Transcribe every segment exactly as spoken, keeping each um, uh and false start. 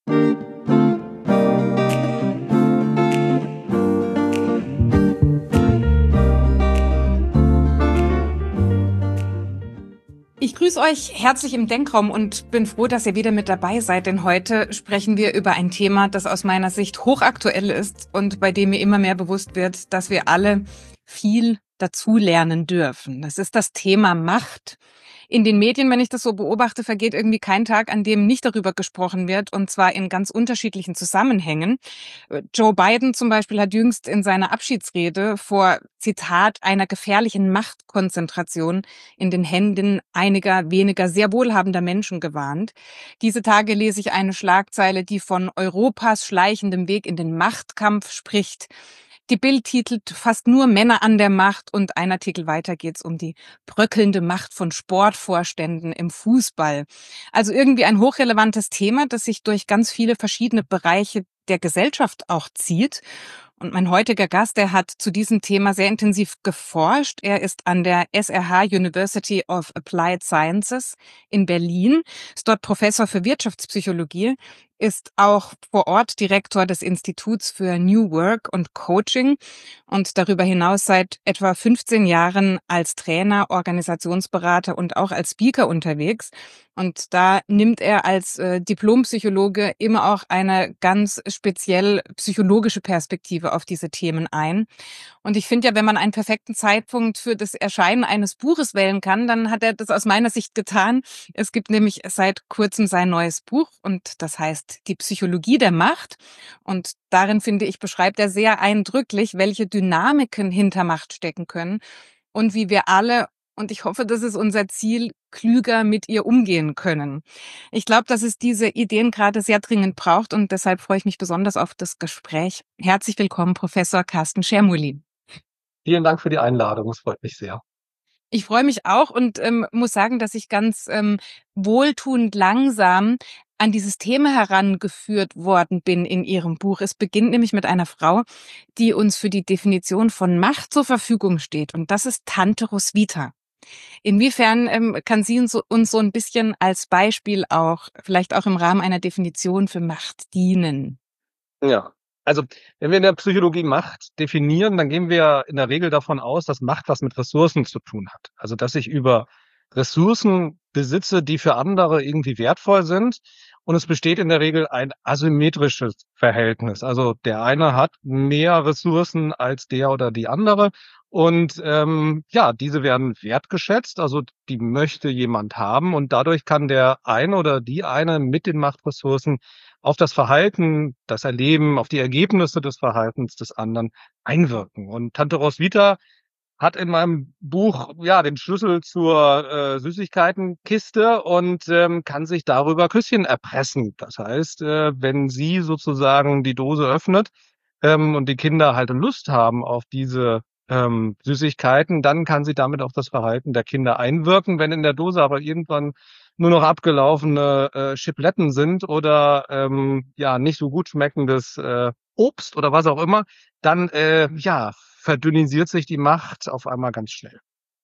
Ich grüße euch herzlich im Denkraum und bin froh, dass ihr wieder mit dabei seid, denn heute sprechen wir über ein Thema, das aus meiner Sicht hochaktuell ist und bei dem mir immer mehr bewusst wird, dass wir alle viel dazulernen dürfen. Das ist das Thema Macht. In den Medien, wenn ich das so beobachte, vergeht irgendwie kein Tag, an dem nicht darüber gesprochen wird, und zwar in ganz unterschiedlichen Zusammenhängen. Joe Biden zum Beispiel hat jüngst in seiner Abschiedsrede vor, Zitat, einer gefährlichen Machtkonzentration in den Händen einiger weniger sehr wohlhabender Menschen gewarnt. Diese Tage lese ich eine Schlagzeile, die von Europas schleichendem Weg in den Machtkampf spricht. Die Bild titelt fast nur Männer an der Macht und ein Artikel weiter geht's um die bröckelnde Macht von Sportvorständen im Fußball. Also irgendwie ein hochrelevantes Thema, das sich durch ganz viele verschiedene Bereiche der Gesellschaft auch zieht. Und mein heutiger Gast, der hat zu diesem Thema sehr intensiv geforscht. Er ist an der S R H University of Applied Sciences in Berlin, ist dort Professor für Wirtschaftspsychologie, ist auch vor Ort Direktor des Instituts für New Work und Coaching und darüber hinaus seit etwa fünfzehn Jahren als Trainer, Organisationsberater und auch als Speaker unterwegs. Und da nimmt er als äh, Diplompsychologe immer auch eine ganz speziell psychologische Perspektive auf diese Themen ein. Und ich finde ja, wenn man einen perfekten Zeitpunkt für das Erscheinen eines Buches wählen kann, dann hat er das aus meiner Sicht getan. Es gibt nämlich seit kurzem sein neues Buch und das heißt Die Psychologie der Macht. Und darin, finde ich, beschreibt er sehr eindrücklich, welche Dynamiken hinter Macht stecken können und wie wir alle, und ich hoffe, das ist unser Ziel, klüger mit ihr umgehen können. Ich glaube, dass es diese Ideen gerade sehr dringend braucht und deshalb freue ich mich besonders auf das Gespräch. Herzlich willkommen, Professor Carsten Schermulin. Vielen Dank für die Einladung, es freut mich sehr. Ich freue mich auch und ähm, muss sagen, dass ich ganz ähm, wohltuend langsam an dieses Thema herangeführt worden bin in Ihrem Buch. Es beginnt nämlich mit einer Frau, die uns für die Definition von Macht zur Verfügung steht. Und das ist Tante Roswitha. Inwiefern ähm, kann sie uns so, uns so ein bisschen als Beispiel auch, vielleicht auch im Rahmen einer Definition für Macht dienen? Ja, also wenn wir in der Psychologie Macht definieren, dann gehen wir in der Regel davon aus, dass Macht was mit Ressourcen zu tun hat. Also dass ich über Ressourcen besitze, die für andere irgendwie wertvoll sind. Und es besteht in der Regel ein asymmetrisches Verhältnis. Also der eine hat mehr Ressourcen als der oder die andere. Und ähm, ja, diese werden wertgeschätzt, also die möchte jemand haben. Und dadurch kann der eine oder die eine mit den Machtressourcen auf das Verhalten, das Erleben, auf die Ergebnisse des Verhaltens des anderen einwirken. Und Tante Roswitha hat in meinem Buch ja den Schlüssel zur äh, Süßigkeitenkiste und ähm, kann sich darüber Küsschen erpressen. Das heißt, äh, wenn sie sozusagen die Dose öffnet ähm, und die Kinder halt Lust haben auf diese ähm, Süßigkeiten, dann kann sie damit auf das Verhalten der Kinder einwirken. Wenn in der Dose aber irgendwann nur noch abgelaufene äh, Chipletten sind oder ähm, ja nicht so gut schmeckendes äh, Obst oder was auch immer, dann äh, ja verdünnisiert sich die Macht auf einmal ganz schnell.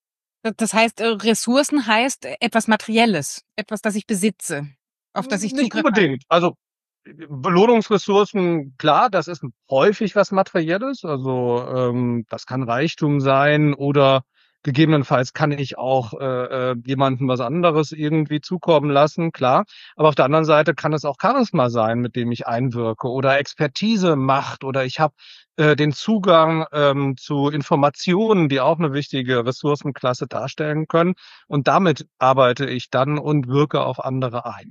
Das heißt, äh, Ressourcen heißt äh, etwas Materielles, etwas, das ich besitze, auf das ich Nicht Zugriff habe. unbedingt. Also Belohnungsressourcen, klar, das ist häufig was Materielles. Also ähm, das kann Reichtum sein oder gegebenenfalls kann ich auch äh, äh, jemandem was anderes irgendwie zukommen lassen, klar. Aber auf der anderen Seite kann es auch Charisma sein, mit dem ich einwirke oder Expertise, Macht oder ich habe äh, den Zugang ähm, zu Informationen, die auch eine wichtige Ressourcenklasse darstellen können. Und damit arbeite ich dann und wirke auf andere ein.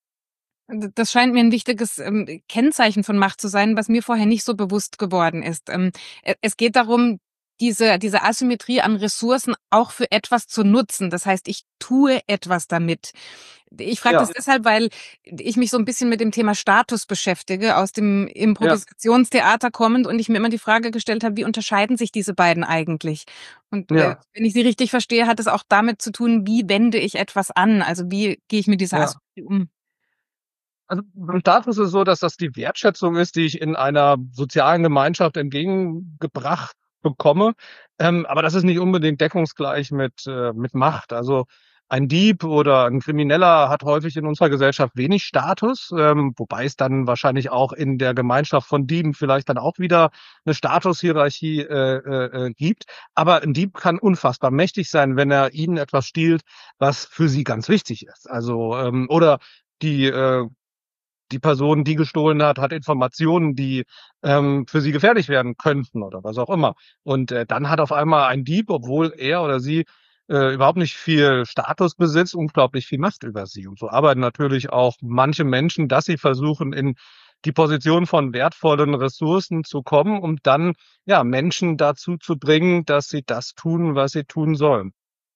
Das scheint mir ein wichtiges ähm, Kennzeichen von Macht zu sein, was mir vorher nicht so bewusst geworden ist. Ähm, e- es geht darum, diese, diese Asymmetrie an Ressourcen auch für etwas zu nutzen. Das heißt, ich tue etwas damit. Ich frage Ja, das deshalb, weil ich mich so ein bisschen mit dem Thema Status beschäftige, aus dem ja, Improvisationstheater kommend und ich mir immer die Frage gestellt habe, wie unterscheiden sich diese beiden eigentlich? Und äh, ja, wenn ich Sie richtig verstehe, hat es auch damit zu tun, wie wende ich etwas an? Also wie gehe ich mit dieser ja. Asymmetrie um? Also beim Status ist es so, dass das die Wertschätzung ist, die ich in einer sozialen Gemeinschaft entgegengebracht bekomme. Ähm, aber das ist nicht unbedingt deckungsgleich mit, äh, mit Macht. Also ein Dieb oder ein Krimineller hat häufig in unserer Gesellschaft wenig Status, ähm, wobei es dann wahrscheinlich auch in der Gemeinschaft von Dieben vielleicht dann auch wieder eine Statushierarchie äh, äh, äh, gibt. Aber ein Dieb kann unfassbar mächtig sein, wenn er Ihnen etwas stiehlt, was für Sie ganz wichtig ist. Also ähm, oder die äh, die Person, die gestohlen hat, hat Informationen, die ähm, für sie gefährlich werden könnten oder was auch immer. Und äh, dann hat auf einmal ein Dieb, obwohl er oder sie äh, überhaupt nicht viel Status besitzt, unglaublich viel Macht über sie. Und so arbeiten natürlich auch manche Menschen, dass sie versuchen, in die Position von wertvollen Ressourcen zu kommen, um dann ja Menschen dazu zu bringen, dass sie das tun, was sie tun sollen.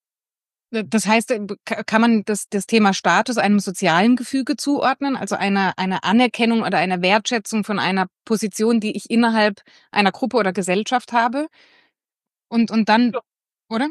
Das heißt, äh, ka kann man das das Thema Status einem sozialen Gefüge zuordnen, also einer einer Anerkennung oder einer Wertschätzung von einer Position, die ich innerhalb einer Gruppe oder Gesellschaft habe? Und und dann oder?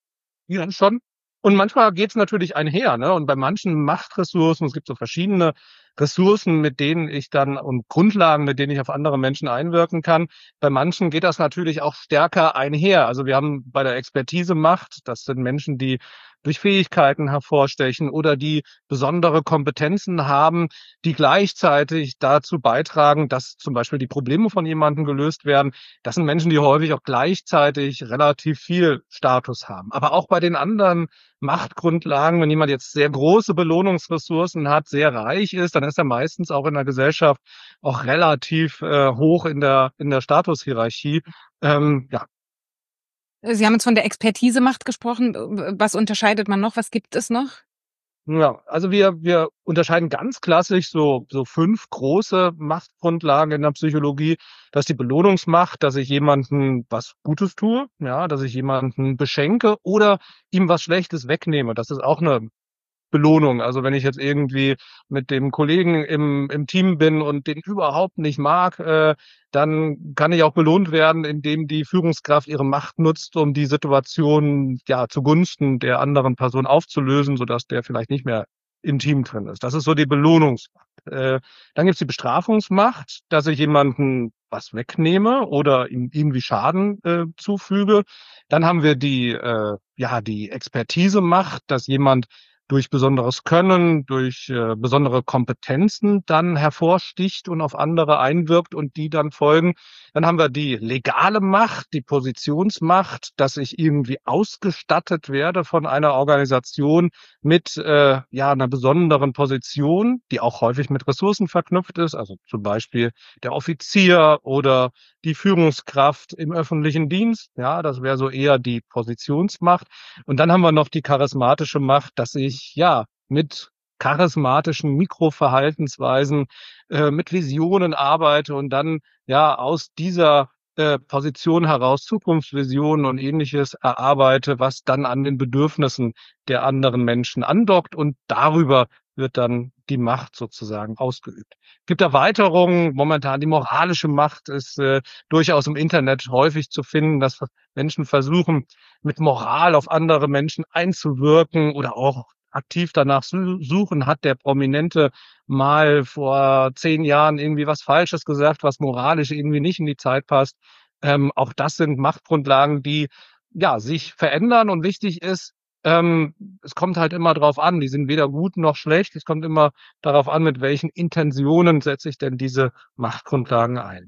Ja, schon. Und manchmal geht's natürlich einher, ne? Und bei manchen Machtressourcen, es gibt so verschiedene Ressourcen, mit denen ich dann und Grundlagen, mit denen ich auf andere Menschen einwirken kann. Bei manchen geht das natürlich auch stärker einher. Also wir haben bei der Expertise Macht, das sind Menschen, die durch Fähigkeiten hervorstechen oder die besondere Kompetenzen haben, die gleichzeitig dazu beitragen, dass zum Beispiel die Probleme von jemandem gelöst werden. Das sind Menschen, die häufig auch gleichzeitig relativ viel Status haben. Aber auch bei den anderen Machtgrundlagen, wenn jemand jetzt sehr große Belohnungsressourcen hat, sehr reich ist, dann ist er meistens auch in der Gesellschaft auch relativ äh, hoch in der in der Statushierarchie. Ähm, ja, Sie haben jetzt von der Expertise-Macht gesprochen. W was unterscheidet man noch? Was gibt es noch? Ja, also wir wir unterscheiden ganz klassisch so so fünf große Machtgrundlagen in der Psychologie. Das ist die Belohnungsmacht, dass ich jemandem was Gutes tue, ja, dass ich jemanden beschenke oder ihm was Schlechtes wegnehme. Das ist auch eine Belohnung. Also wenn ich jetzt irgendwie mit dem Kollegen im, im Team bin und den überhaupt nicht mag, äh, dann kann ich auch belohnt werden, indem die Führungskraft ihre Macht nutzt, um die Situation ja zugunsten der anderen Person aufzulösen, sodass der vielleicht nicht mehr im Team drin ist. Das ist so die Belohnungsmacht. Äh, dann gibt's die Bestrafungsmacht, dass ich jemanden was wegnehme oder ihm irgendwie Schaden äh, zufüge. Dann haben wir die äh, ja die Expertise-Macht, dass jemand durch besonderes Können, durch äh, besondere Kompetenzen dann hervorsticht und auf andere einwirkt und die dann folgen. Dann haben wir die legale Macht, die Positionsmacht, dass ich irgendwie ausgestattet werde von einer Organisation mit äh, ja einer besonderen Position, die auch häufig mit Ressourcen verknüpft ist, also zum Beispiel der Offizier oder die Führungskraft im öffentlichen Dienst. Ja, das wäre so eher die Positionsmacht. Und dann haben wir noch die charismatische Macht, dass ich ja mit charismatischen Mikroverhaltensweisen, äh, mit Visionen arbeite und dann ja aus dieser äh, Position heraus Zukunftsvisionen und Ähnliches erarbeite, was dann an den Bedürfnissen der anderen Menschen andockt und darüber wird dann die Macht sozusagen ausgeübt. Es gibt Erweiterungen. Momentan die moralische Macht ist äh, durchaus im Internet häufig zu finden, dass Menschen versuchen, mit Moral auf andere Menschen einzuwirken oder auch aktiv danach su suchen, hat der Prominente mal vor zehn Jahren irgendwie was Falsches gesagt, was moralisch irgendwie nicht in die Zeit passt. Ähm, auch das sind Machtgrundlagen, die ja sich verändern und wichtig ist, ähm, es kommt halt immer drauf an. Die sind weder gut noch schlecht. Es kommt immer darauf an, mit welchen Intentionen setze ich denn diese Machtgrundlagen ein.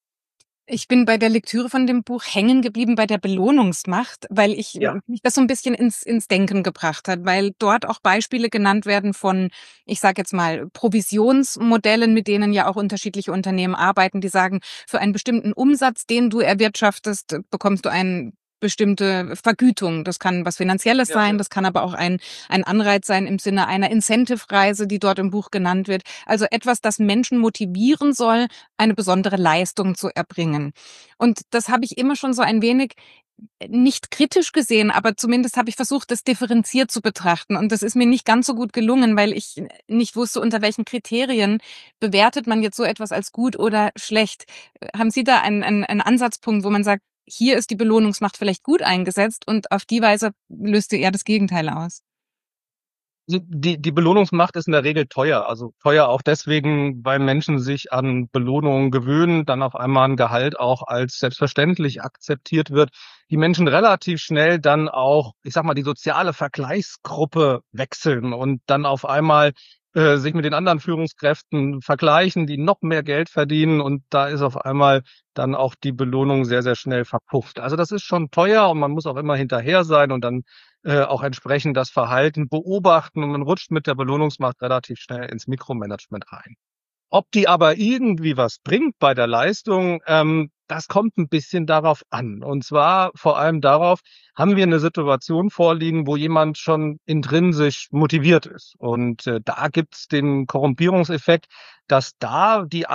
Ich bin bei der Lektüre von dem Buch hängen geblieben bei der Belohnungsmacht, weil ich Ja. mich das so ein bisschen ins ins Denken gebracht hat, weil dort auch Beispiele genannt werden von, ich sage jetzt mal, Provisionsmodellen, mit denen ja auch unterschiedliche Unternehmen arbeiten, die sagen, für einen bestimmten Umsatz, den du erwirtschaftest, bekommst du eine bestimmte Vergütung. Das kann was Finanzielles Ja, sein, ja. das kann aber auch ein ein Anreiz sein im Sinne einer Incentive-Reise, die dort im Buch genannt wird. Also etwas, das Menschen motivieren soll, eine besondere Leistung zu erbringen. Und das habe ich immer schon so ein wenig äh, nicht kritisch gesehen, aber zumindest habe ich versucht, das differenziert zu betrachten. Und das ist mir nicht ganz so gut gelungen, weil ich nicht wusste, unter welchen Kriterien bewertet man jetzt so etwas als gut oder schlecht. Äh, Haben Sie da einen, einen, einen Ansatzpunkt, wo man sagt, hier ist die Belohnungsmacht vielleicht gut eingesetzt und auf die Weise löst ihr eher das Gegenteil aus? Die, die Belohnungsmacht ist in der Regel teuer. Also teuer auch deswegen, weil Menschen sich an Belohnungen gewöhnen, dann auf einmal ein Gehalt auch als selbstverständlich akzeptiert wird. Die Menschen relativ schnell dann auch, ich sag mal, die soziale Vergleichsgruppe wechseln und dann auf einmal äh, sich mit den anderen Führungskräften vergleichen, die noch mehr Geld verdienen, und da ist auf einmal dann auch die Belohnung sehr, sehr schnell verpufft. Also das ist schon teuer und man muss auch immer hinterher sein und dann äh, auch entsprechend das Verhalten beobachten, und man rutscht mit der Belohnungsmacht relativ schnell ins Mikromanagement rein. Ob die aber irgendwie was bringt bei der Leistung, ähm, das kommt ein bisschen darauf an. Und zwar vor allem darauf, haben wir eine Situation vorliegen, wo jemand schon intrinsisch motiviert ist. Und äh, da gibt's den Korrumpierungseffekt, dass da die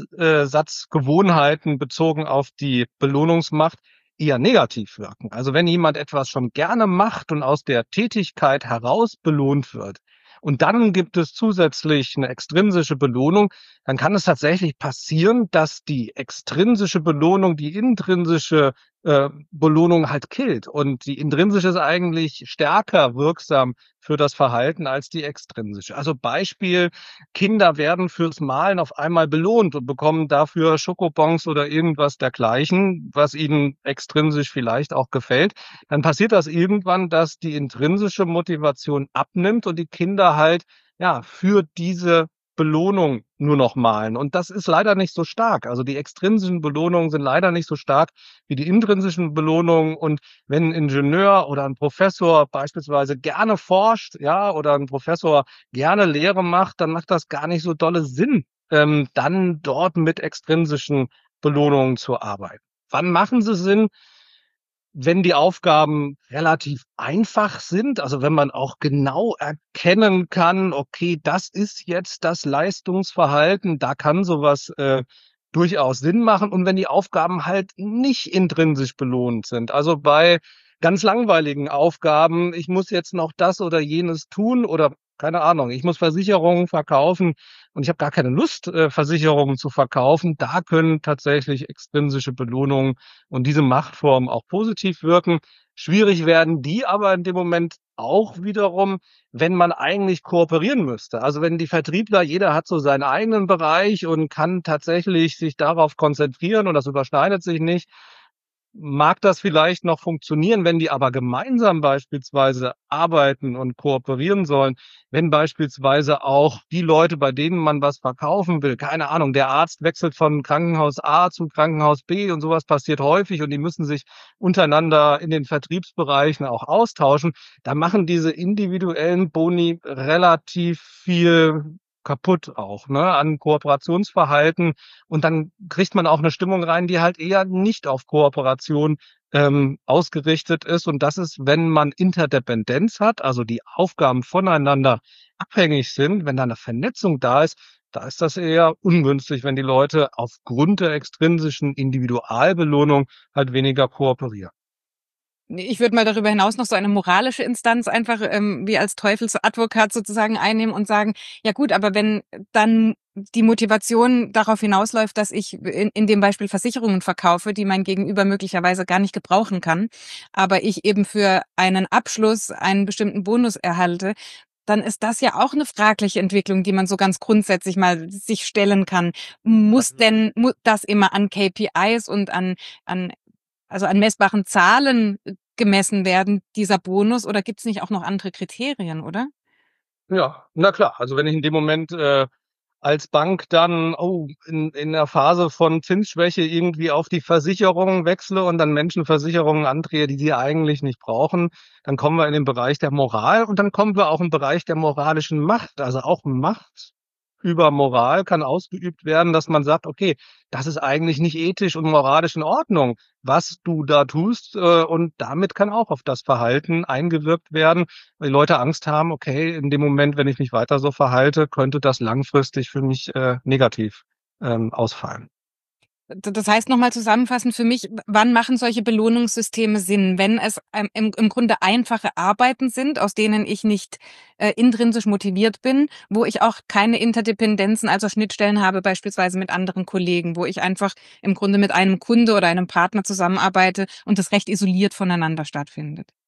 Einsatzgewohnheiten bezogen auf die Belohnungsmacht eher negativ wirken. Also wenn jemand etwas schon gerne macht und aus der Tätigkeit heraus belohnt wird, und dann gibt es zusätzlich eine extrinsische Belohnung, dann kann es tatsächlich passieren, dass die extrinsische Belohnung die intrinsische äh, Belohnung halt killt. Und die intrinsische ist eigentlich stärker wirksam für das Verhalten als die extrinsische. Also Beispiel: Kinder werden fürs Malen auf einmal belohnt und bekommen dafür Schokobons oder irgendwas dergleichen, was ihnen extrinsisch vielleicht auch gefällt. Dann passiert das irgendwann, dass die intrinsische Motivation abnimmt und die Kinder halt ja für diese Belohnung nur noch malen. Und das ist leider nicht so stark. Also die extrinsischen Belohnungen sind leider nicht so stark wie die intrinsischen Belohnungen. Und wenn ein Ingenieur oder ein Professor beispielsweise gerne forscht, ja, oder ein Professor gerne Lehre macht, dann macht das gar nicht so dolle Sinn, ähm, dann dort mit extrinsischen Belohnungen zu arbeiten. Wann machen sie Sinn? Wenn die Aufgaben relativ einfach sind, also wenn man auch genau erkennen kann, okay, das ist jetzt das Leistungsverhalten, da kann sowas äh, durchaus Sinn machen. Und wenn die Aufgaben halt nicht intrinsisch belohnt sind, also bei ganz langweiligen Aufgaben, ich muss jetzt noch das oder jenes tun oder keine Ahnung, ich muss Versicherungen verkaufen und ich habe gar keine Lust, äh, Versicherungen zu verkaufen, da können tatsächlich extrinsische Belohnungen und diese Machtformen auch positiv wirken. Schwierig werden die aber in dem Moment auch wiederum, wenn man eigentlich kooperieren müsste. Also wenn die Vertriebler, jeder hat so seinen eigenen Bereich und kann tatsächlich sich darauf konzentrieren und das überschneidet sich nicht, mag das vielleicht noch funktionieren. Wenn die aber gemeinsam beispielsweise arbeiten und kooperieren sollen, wenn beispielsweise auch die Leute, bei denen man was verkaufen will, keine Ahnung, der Arzt wechselt von Krankenhaus A zu Krankenhaus B und sowas passiert häufig und die müssen sich untereinander in den Vertriebsbereichen auch austauschen, da machen diese individuellen Boni relativ viel kaputt auch, ne, an Kooperationsverhalten, und dann kriegt man auch eine Stimmung rein, die halt eher nicht auf Kooperation ähm, ausgerichtet ist. Und das ist, wenn man Interdependenz hat, also die Aufgaben voneinander abhängig sind, wenn da eine Vernetzung da ist, da ist das eher ungünstig, wenn die Leute aufgrund der extrinsischen Individualbelohnung halt weniger kooperieren. Ich würde mal darüber hinaus noch so eine moralische Instanz einfach ähm, wie als Teufelsadvokat sozusagen einnehmen und sagen, ja gut, aber wenn dann die Motivation darauf hinausläuft, dass ich in, in dem Beispiel Versicherungen verkaufe, die mein Gegenüber möglicherweise gar nicht gebrauchen kann, aber ich eben für einen Abschluss einen bestimmten Bonus erhalte, dann ist das ja auch eine fragliche Entwicklung, die man so ganz grundsätzlich mal sich stellen kann. Muss denn mu- das immer an K P Is und an, an also an messbaren Zahlen gemessen werden, dieser Bonus, oder gibt's nicht auch noch andere Kriterien, oder? Ja, na klar. Also wenn ich in dem Moment äh, als Bank dann oh, in, in der Phase von Zinsschwäche irgendwie auf die Versicherungen wechsle und dann Menschen Versicherungen andrehe, die sie eigentlich nicht brauchen, dann kommen wir in den Bereich der Moral und dann kommen wir auch im Bereich der moralischen Macht. Also auch Macht über Moral kann ausgeübt werden, dass man sagt, okay, das ist eigentlich nicht ethisch und moralisch in Ordnung, was du da tust. Äh, und damit kann auch auf das Verhalten eingewirkt werden, weil die Leute Angst haben, okay, in dem Moment, wenn ich mich weiter so verhalte, könnte das langfristig für mich äh, negativ ähm, ausfallen. Das heißt nochmal zusammenfassend für mich, wann machen solche Belohnungssysteme Sinn? Wenn es ähm, im, im Grunde einfache Arbeiten sind, aus denen ich nicht äh, intrinsisch motiviert bin, wo ich auch keine Interdependenzen, also Schnittstellen habe, beispielsweise mit anderen Kollegen, wo ich einfach im Grunde mit einem Kunde oder einem Partner zusammenarbeite und das recht isoliert voneinander stattfindet.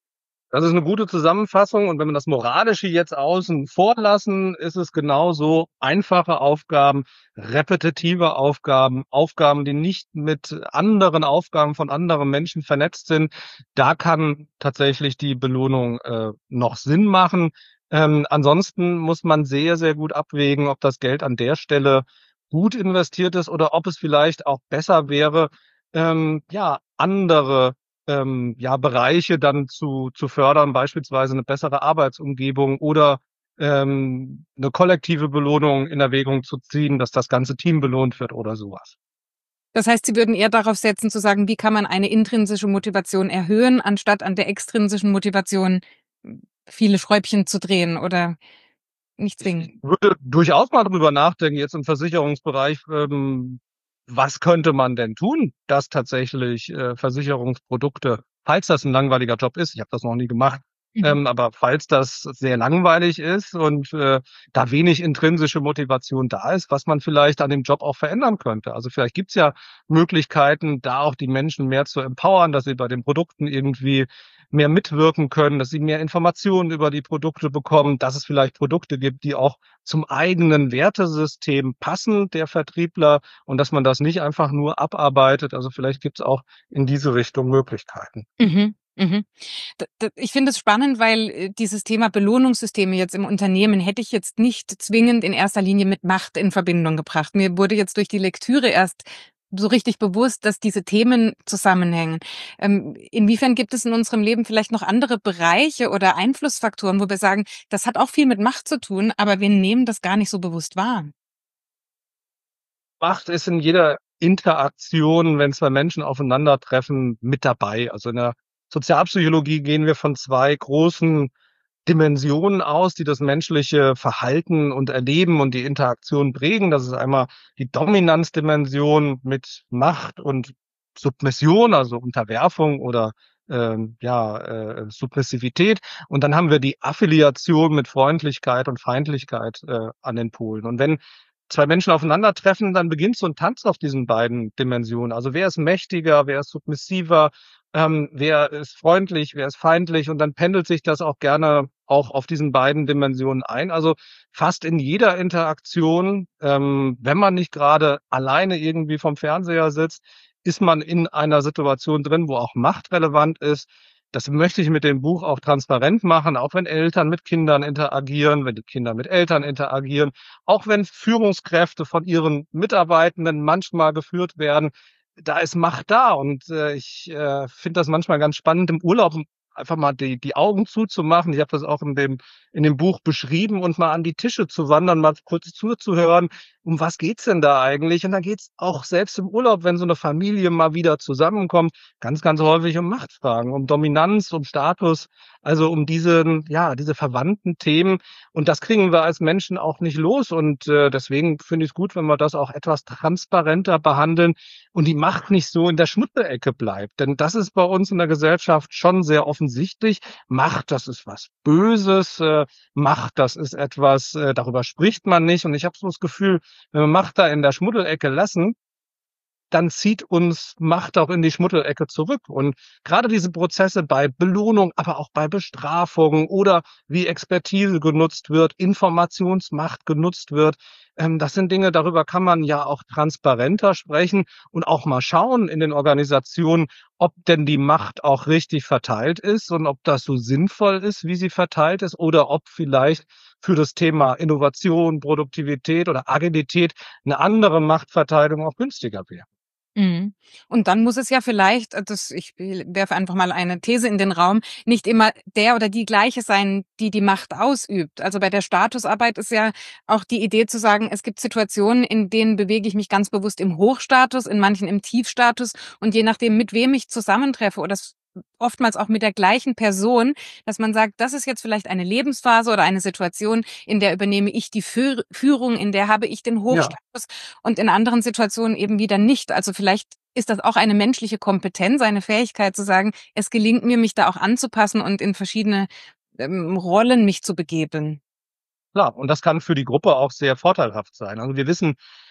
Das ist eine gute Zusammenfassung. Und wenn wir das Moralische jetzt außen vor lassen, ist es genauso: einfache Aufgaben, repetitive Aufgaben, Aufgaben, die nicht mit anderen Aufgaben von anderen Menschen vernetzt sind. Da kann tatsächlich die Belohnung äh, noch Sinn machen. Ähm, ansonsten muss man sehr, sehr gut abwägen, ob das Geld an der Stelle gut investiert ist oder ob es vielleicht auch besser wäre, ähm, ja, andere ähm, ja, Bereiche dann zu, zu fördern, beispielsweise eine bessere Arbeitsumgebung oder ähm, eine kollektive Belohnung in Erwägung zu ziehen, dass das ganze Team belohnt wird oder sowas. Das heißt, Sie würden eher darauf setzen zu sagen, wie kann man eine intrinsische Motivation erhöhen, anstatt an der extrinsischen Motivation viele Schräubchen zu drehen oder nicht Ich, zwingen. ich würde durchaus mal drüber nachdenken, jetzt im Versicherungsbereich, ähm, was könnte man denn tun, dass tatsächlich äh, Versicherungsprodukte, falls das ein langweiliger Job ist, ich habe das noch nie gemacht, Mhm. ähm, aber falls das sehr langweilig ist und äh, da wenig intrinsische Motivation da ist, was man vielleicht an dem Job auch verändern könnte. Also vielleicht gibt's ja Möglichkeiten, da auch die Menschen mehr zu empowern, dass sie bei den Produkten irgendwie mehr mitwirken können, dass sie mehr Informationen über die Produkte bekommen, dass es vielleicht Produkte gibt, die auch zum eigenen Wertesystem passen, der Vertriebler, und dass man das nicht einfach nur abarbeitet. Also vielleicht gibt es auch in diese Richtung Möglichkeiten. Mhm. Mhm. D d ich finde es spannend, weil, äh, dieses Thema Belohnungssysteme jetzt im Unternehmen hätte ich jetzt nicht zwingend in erster Linie mit Macht in Verbindung gebracht. Mir wurde jetzt durch die Lektüre erst so richtig bewusst, dass diese Themen zusammenhängen. Ähm, inwiefern gibt es in unserem Leben vielleicht noch andere Bereiche oder Einflussfaktoren, wo wir sagen, das hat auch viel mit Macht zu tun, aber wir nehmen das gar nicht so bewusst wahr? Macht ist in jeder Interaktion, wenn zwei Menschen aufeinandertreffen, mit dabei. Also in der Sozialpsychologie gehen wir von zwei großen Dimensionen aus, die das menschliche Verhalten und Erleben und die Interaktion prägen. Das ist einmal die Dominanzdimension mit Macht und Submission, also Unterwerfung oder ähm, ja, äh, Submissivität. Und dann haben wir die Affiliation mit Freundlichkeit und Feindlichkeit äh, an den Polen. Und wenn zwei Menschen aufeinandertreffen, dann beginnt so ein Tanz auf diesen beiden Dimensionen. Also wer ist mächtiger, wer ist submissiver, ähm, wer ist freundlich, wer ist feindlich, und dann pendelt sich das auch gerne auch auf diesen beiden Dimensionen ein. Also fast in jeder Interaktion, ähm, wenn man nicht gerade alleine irgendwie vom Fernseher sitzt, ist man in einer Situation drin, wo auch Macht relevant ist. Das möchte ich mit dem Buch auch transparent machen, auch wenn Eltern mit Kindern interagieren, wenn die Kinder mit Eltern interagieren, auch wenn Führungskräfte von ihren Mitarbeitenden manchmal geführt werden. Da ist Macht da, und äh, ich äh, finde das manchmal ganz spannend, im Urlaub einfach mal die, die Augen zuzumachen. Ich habe das auch in dem, in dem Buch beschrieben, und mal an die Tische zu wandern, mal kurz zuzuhören, um was geht's denn da eigentlich? Und da geht's auch selbst im Urlaub, wenn so eine Familie mal wieder zusammenkommt, ganz, ganz häufig um Machtfragen, um Dominanz, um Status, also um diese, ja, diese verwandten Themen. Und das kriegen wir als Menschen auch nicht los. Und äh, deswegen finde ich es gut, wenn wir das auch etwas transparenter behandeln und die Macht nicht so in der Schmuddelecke bleibt. Denn das ist bei uns in der Gesellschaft schon sehr offensichtlich. Macht, das ist was Böses. Äh, Macht, das ist etwas, äh, darüber spricht man nicht. Und ich habe so das Gefühl, wenn wir Macht da in der Schmuddelecke lassen, dann zieht uns Macht auch in die Schmuddelecke zurück. Und gerade diese Prozesse bei Belohnung, aber auch bei Bestrafung oder wie Expertise genutzt wird, Informationsmacht genutzt wird, ähm, das sind Dinge, darüber kann man ja auch transparenter sprechen und auch mal schauen in den Organisationen, ob denn die Macht auch richtig verteilt ist und ob das so sinnvoll ist, wie sie verteilt ist, oder ob vielleicht für das Thema Innovation, Produktivität oder Agilität eine andere Machtverteilung auch günstiger wäre. Mhm. Und dann muss es ja vielleicht, äh, das ich werfe einfach mal eine These in den Raum, nicht immer der oder die Gleiche sein, die die Macht ausübt. Also bei der Statusarbeit ist ja auch die Idee zu sagen, es gibt Situationen, in denen bewege ich mich ganz bewusst im Hochstatus, in manchen im Tiefstatus, und je nachdem, mit wem ich zusammentreffe oder s oftmals auch mit der gleichen Person, dass man sagt, das ist jetzt vielleicht eine Lebensphase oder eine Situation, in der übernehme ich die Führ Führung, in der habe ich den Ja. Hochstatus, und in anderen Situationen eben wieder nicht. Also vielleicht ist das auch eine menschliche Kompetenz, eine Fähigkeit zu sagen, es gelingt mir, mich da auch anzupassen und in verschiedene ähm, Rollen mich zu begeben. Klar, und das kann für die Gruppe auch sehr vorteilhaft sein. Also wir wissen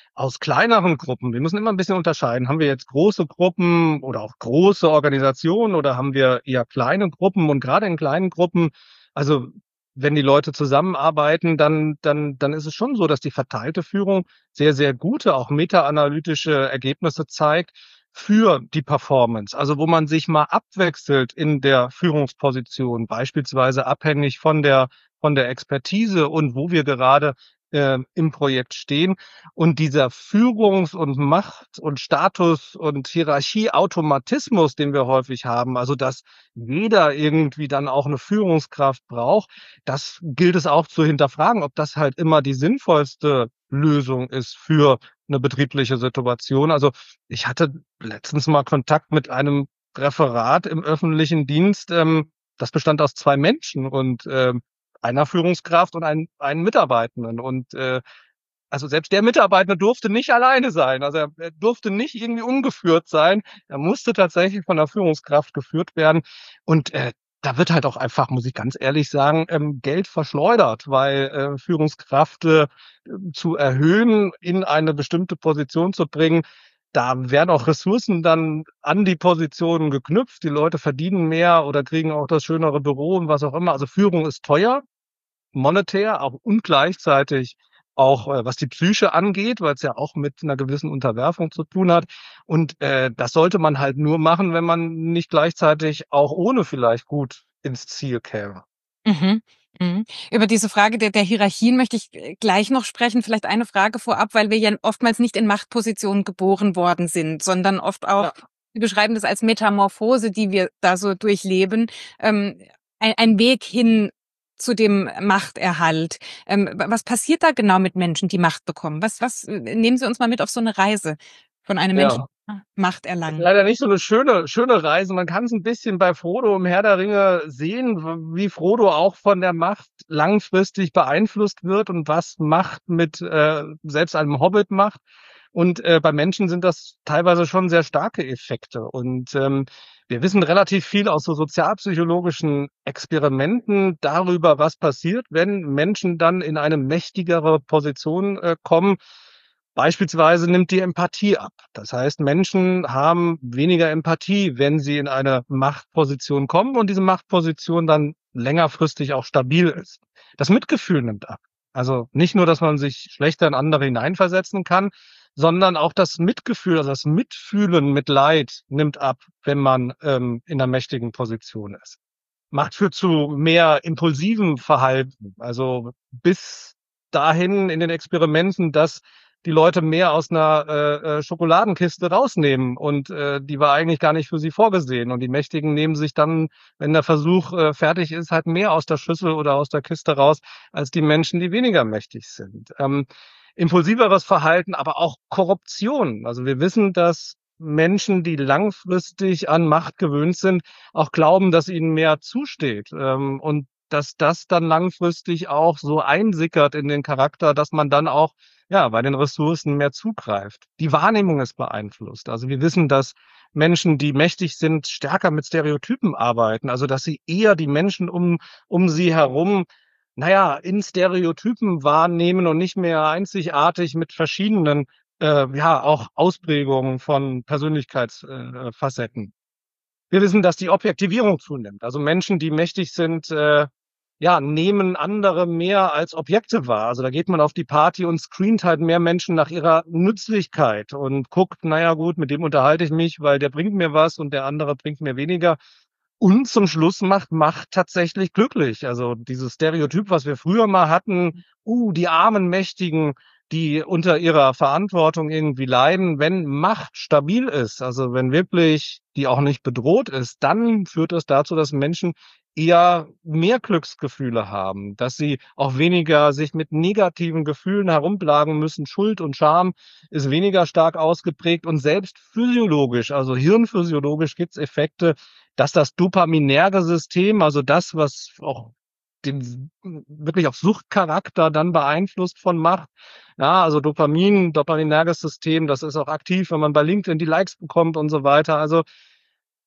aus kleineren Gruppen. Wir müssen immer ein bisschen unterscheiden. Haben wir jetzt große Gruppen oder auch große Organisationen oder haben wir eher kleine Gruppen? Und gerade in kleinen Gruppen, also wenn die Leute zusammenarbeiten, dann, dann, dann ist es schon so, dass die verteilte Führung sehr, sehr gute, auch meta-analytische Ergebnisse zeigt für die Performance. Also wo man sich mal abwechselt in der Führungsposition, beispielsweise abhängig von der, von der Expertise und wo wir gerade äh, im Projekt stehen. Und dieser Führungs- und Macht- und Status- und Hierarchie-Automatismus, den wir häufig haben, also dass jeder irgendwie dann auch eine Führungskraft braucht, das gilt es auch zu hinterfragen, ob das halt immer die sinnvollste Lösung ist für eine betriebliche Situation. Also ich hatte letztens mal Kontakt mit einem Referat im öffentlichen Dienst, ähm, das bestand aus zwei Menschen und ähm, einer Führungskraft und einem, einem Mitarbeitenden. Und äh, also selbst der Mitarbeitende durfte nicht alleine sein. Also er, er durfte nicht irgendwie ungeführt sein. Er musste tatsächlich von der Führungskraft geführt werden. Und äh, da wird halt auch einfach, muss ich ganz ehrlich sagen, ähm, Geld verschleudert, weil äh, Führungskraft äh, zu erhöhen, in eine bestimmte Position zu bringen, da werden auch Ressourcen dann an die Positionen geknüpft. Die Leute verdienen mehr oder kriegen auch das schönere Büro und was auch immer. Also Führung ist teuer, monetär, auch und gleichzeitig auch äh, was die Psyche angeht, weil es ja auch mit einer gewissen Unterwerfung zu tun hat. Und äh, das sollte man halt nur machen, wenn man nicht gleichzeitig auch ohne vielleicht gut ins Ziel käme. Mhm. Mhm. Über diese Frage der, der Hierarchien möchte ich äh, gleich noch sprechen. Vielleicht eine Frage vorab, weil wir ja oftmals nicht in Machtpositionen geboren worden sind, sondern oft auch, Ja, wir beschreiben das als Metamorphose, die wir da so durchleben, ähm, ein, ein Weg hin zu dem Machterhalt. Ähm, was passiert da genau mit Menschen, die Macht bekommen? Was, was, äh, nehmen Sie uns mal mit auf so eine Reise von einem Menschen, ja. der Macht Ist erlangen? leider nicht so eine schöne, schöne Reise. Man kann es ein bisschen bei Frodo im Herr der Ringe sehen, wie Frodo auch von der Macht langfristig beeinflusst wird und was Macht mit äh, selbst einem Hobbit macht. Und äh, bei Menschen sind das teilweise schon sehr starke Effekte. Und ähm, wir wissen relativ viel aus so sozialpsychologischen Experimenten darüber, was passiert, wenn Menschen dann in eine mächtigere Position äh, kommen. Beispielsweise nimmt die Empathie ab. Das heißt, Menschen haben weniger Empathie, wenn sie in eine Machtposition kommen und diese Machtposition dann längerfristig auch stabil ist. Das Mitgefühl nimmt ab. Also nicht nur, dass man sich schlechter in andere hineinversetzen kann, sondern auch das Mitgefühl, also das Mitfühlen mit Leid nimmt ab, wenn man ähm, in einer mächtigen Position ist. Macht führt zu mehr impulsiven Verhalten. Also bis dahin in den Experimenten, dass die Leute mehr aus einer äh, äh, Schokoladenkiste rausnehmen und äh, die war eigentlich gar nicht für sie vorgesehen. Und die Mächtigen nehmen sich dann, wenn der Versuch äh, fertig ist, halt mehr aus der Schüssel oder aus der Kiste raus, als die Menschen, die weniger mächtig sind. Ähm, impulsiveres Verhalten, aber auch Korruption. Also wir wissen, dass Menschen, die langfristig an Macht gewöhnt sind, auch glauben, dass ihnen mehr zusteht. Ähm, und dass das dann langfristig auch so einsickert in den Charakter, dass man dann auch ja bei den Ressourcen mehr zugreift. Die Wahrnehmung ist beeinflusst. Also wir wissen, dass Menschen, die mächtig sind, stärker mit Stereotypen arbeiten. Also dass sie eher die Menschen um, um sie herum, naja, in Stereotypen wahrnehmen und nicht mehr einzigartig mit verschiedenen, äh, ja, auch Ausprägungen von Persönlichkeitsfacetten. Wir wissen, dass die Objektivierung zunimmt. Also Menschen, die mächtig sind, äh, ja, nehmen andere mehr als Objekte wahr. Also da geht man auf die Party und screent halt mehr Menschen nach ihrer Nützlichkeit und guckt, naja gut, mit dem unterhalte ich mich, weil der bringt mir was und der andere bringt mir weniger. Und zum Schluss macht Macht tatsächlich glücklich. Also dieses Stereotyp, was wir früher mal hatten, uh, die armen Mächtigen, die unter ihrer Verantwortung irgendwie leiden, wenn Macht stabil ist, also wenn wirklich die auch nicht bedroht ist, dann führt das dazu, dass Menschen eher mehr Glücksgefühle haben, dass sie auch weniger sich mit negativen Gefühlen herumplagen müssen. Schuld und Scham ist weniger stark ausgeprägt und selbst physiologisch, also hirnphysiologisch gibt es Effekte, dass das dopaminerge System, also das, was auch den wirklich auf Suchtcharakter dann beeinflusst von Macht. Ja, also Dopamin, dopaminerges System, das ist auch aktiv, wenn man bei LinkedIn die Likes bekommt und so weiter. Also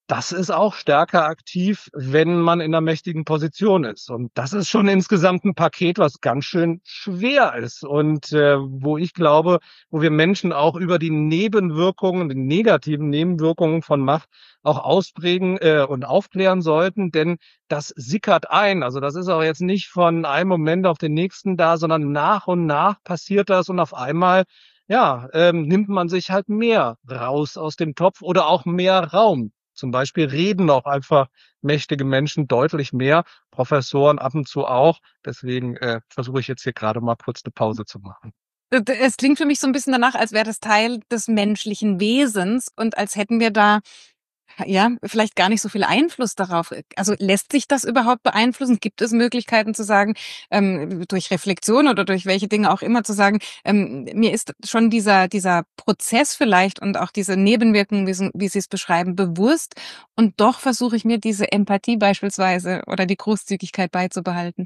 das ist auch stärker aktiv, wenn man in 'ner mächtigen Position ist. Und das ist schon insgesamt 'n Paket, was ganz schön schwer ist und, äh, wo ich glaube, wo wir Menschen auch über die Nebenwirkungen, die negativen Nebenwirkungen von Macht auch ausprägen, äh, und aufklären sollten, denn das sickert ein. Also, das ist auch jetzt nicht von einem Moment auf den nächsten da, sondern nach und nach passiert das und auf einmal, ja, ähm, nimmt man sich halt mehr raus aus dem Topf oder auch mehr Raum. Zum Beispiel reden auch einfach mächtige Menschen deutlich mehr, Professoren ab und zu auch. Deswegen, äh, versuche ich jetzt hier grade mal kurz 'ne Pause zu machen. D d es klingt für mich so 'n bisschen danach, als wäre das Teil des menschlichen Wesens und als hätten wir da, ja, vielleicht gar nicht so viel Einfluss darauf. Äh, also, lässt sich das überhaupt beeinflussen? Gibt es Möglichkeiten zu sagen, ähm, durch Reflexion oder durch welche Dinge auch immer zu sagen, ähm, mir ist schon dieser dieser Prozess vielleicht und auch diese Nebenwirkungen, wie Sie wie Sie es beschreiben, bewusst und doch versuche ich mir diese Empathie beispielsweise oder die Großzügigkeit beizubehalten?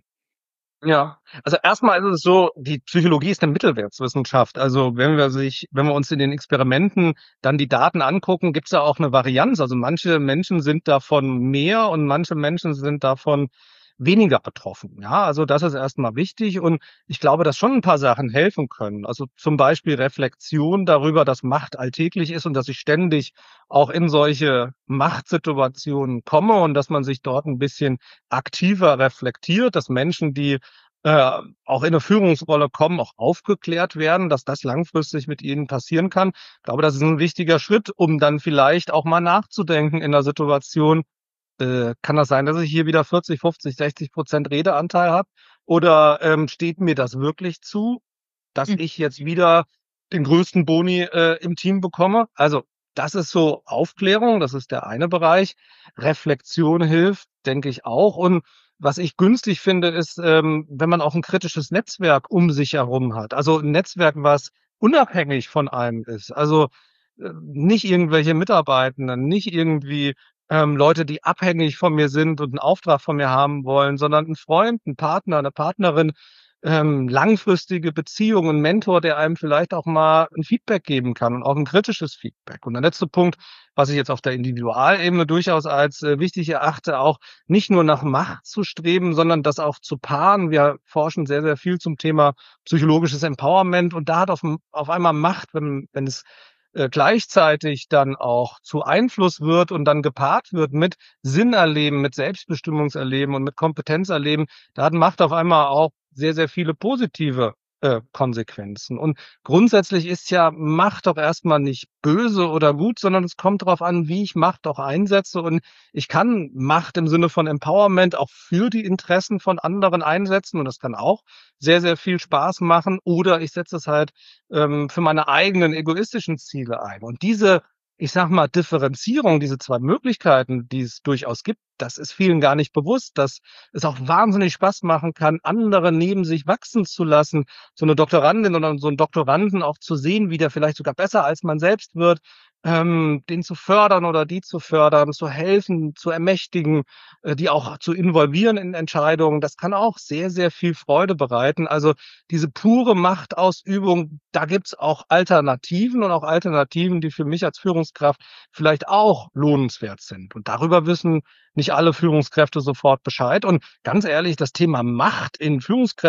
Ja, also erst mal ist es so, die Psychologie ist 'ne Mittelwertswissenschaft. Also, wenn wir sich wenn wir uns in den Experimenten dann die Daten angucken, gibt's da auch 'ne Varianz. Also, manche Menschen sind davon mehr und manche Menschen sind davon weniger betroffen, ja? Also, das ist erst mal wichtig und ich glaube, dass schon 'n paar Sachen helfen können. Also, zum Beispiel Reflexion darüber, dass Macht alltäglich ist und dass ich ständig auch in solche Machtsituationen komme und dass man sich dort 'n bisschen aktiver reflektiert, dass Menschen, die, äh, auch in 'ne Führungsrolle kommen, auch aufgeklärt werden, dass das langfristig mit ihnen passieren kann. Ich glaube, das ist 'n wichtiger Schritt, um dann vielleicht auch mal nachzudenken in 'ner Situation: „Äh, kann das sein, dass ich hier wieder vierzig, fünfzig, sechzig Prozent Redeanteil habe oder, ähm, steht mir das wirklich zu, dass Hm. ich jetzt wieder den größten Boni, äh, im Team bekomme?“ Also, das ist so Aufklärung, das ist der eine Bereich. Reflexion hilft, denke ich auch. Und was ich günstig finde, ist, ähm, wenn man auch 'n kritisches Netzwerk um sich herum hat. Also, 'n Netzwerk, was unabhängig von einem ist. Also, äh, nicht irgendwelche Mitarbeitenden, nicht irgendwie, ähm, Leute, die abhängig von mir sind und 'n Auftrag von mir haben wollen, sondern 'n Freund, 'n Partner, 'ne Partnerin, ähm, langfristige Beziehung, 'n Mentor, der einem vielleicht auch mal 'n Feedback geben kann und auch 'n kritisches Feedback. Und der letzte Punkt, was ich jetzt auf der Individualebene durchaus als, äh, wichtig erachte, auch nicht nur nach Macht zu streben, sondern das auch zu paaren. Wir forschen sehr, sehr viel zum Thema psychologisches Empowerment und da hat auf m auf einmal Macht, wenn wenn es, äh, gleichzeitig dann auch zu Einfluss wird und dann gepaart wird mit Sinn erleben, mit Selbstbestimmungserleben und mit Kompetenzerleben, da hat Macht auf einmal auch sehr, sehr viele positive, äh, Konsequenzen. Und grundsätzlich ist ja Macht doch erst mal nicht böse oder gut, sondern es kommt drauf an, wie ich Macht auch einsetze. Und ich kann Macht im Sinne von Empowerment auch für die Interessen von anderen einsetzen und das kann auch sehr, sehr viel Spaß machen. Oder ich setze es halt, ähm, für meine eigenen egoistischen Ziele ein. Und diese, ich sage mal, Differenzierung, diese zwei Möglichkeiten, die es durchaus gibt, das ist vielen gar nicht bewusst, dass es auch wahnsinnig Spaß machen kann, andere neben sich wachsen zu lassen. So 'ne Doktorandin oder so 'n Doktoranden auch zu sehen, wie der vielleicht sogar besser als man selbst wird, ähm, den zu fördern oder die zu fördern, zu helfen, zu ermächtigen, äh, die auch zu involvieren in Entscheidungen. Das kann auch sehr, sehr viel Freude bereiten. Also, diese pure Machtausübung, da gibt's auch Alternativen und auch Alternativen, die für mich als Führungskraft vielleicht auch lohnenswert sind. Und darüber wissen nicht alle Führungskräfte sofort Bescheid. Und ganz ehrlich, das Thema Macht in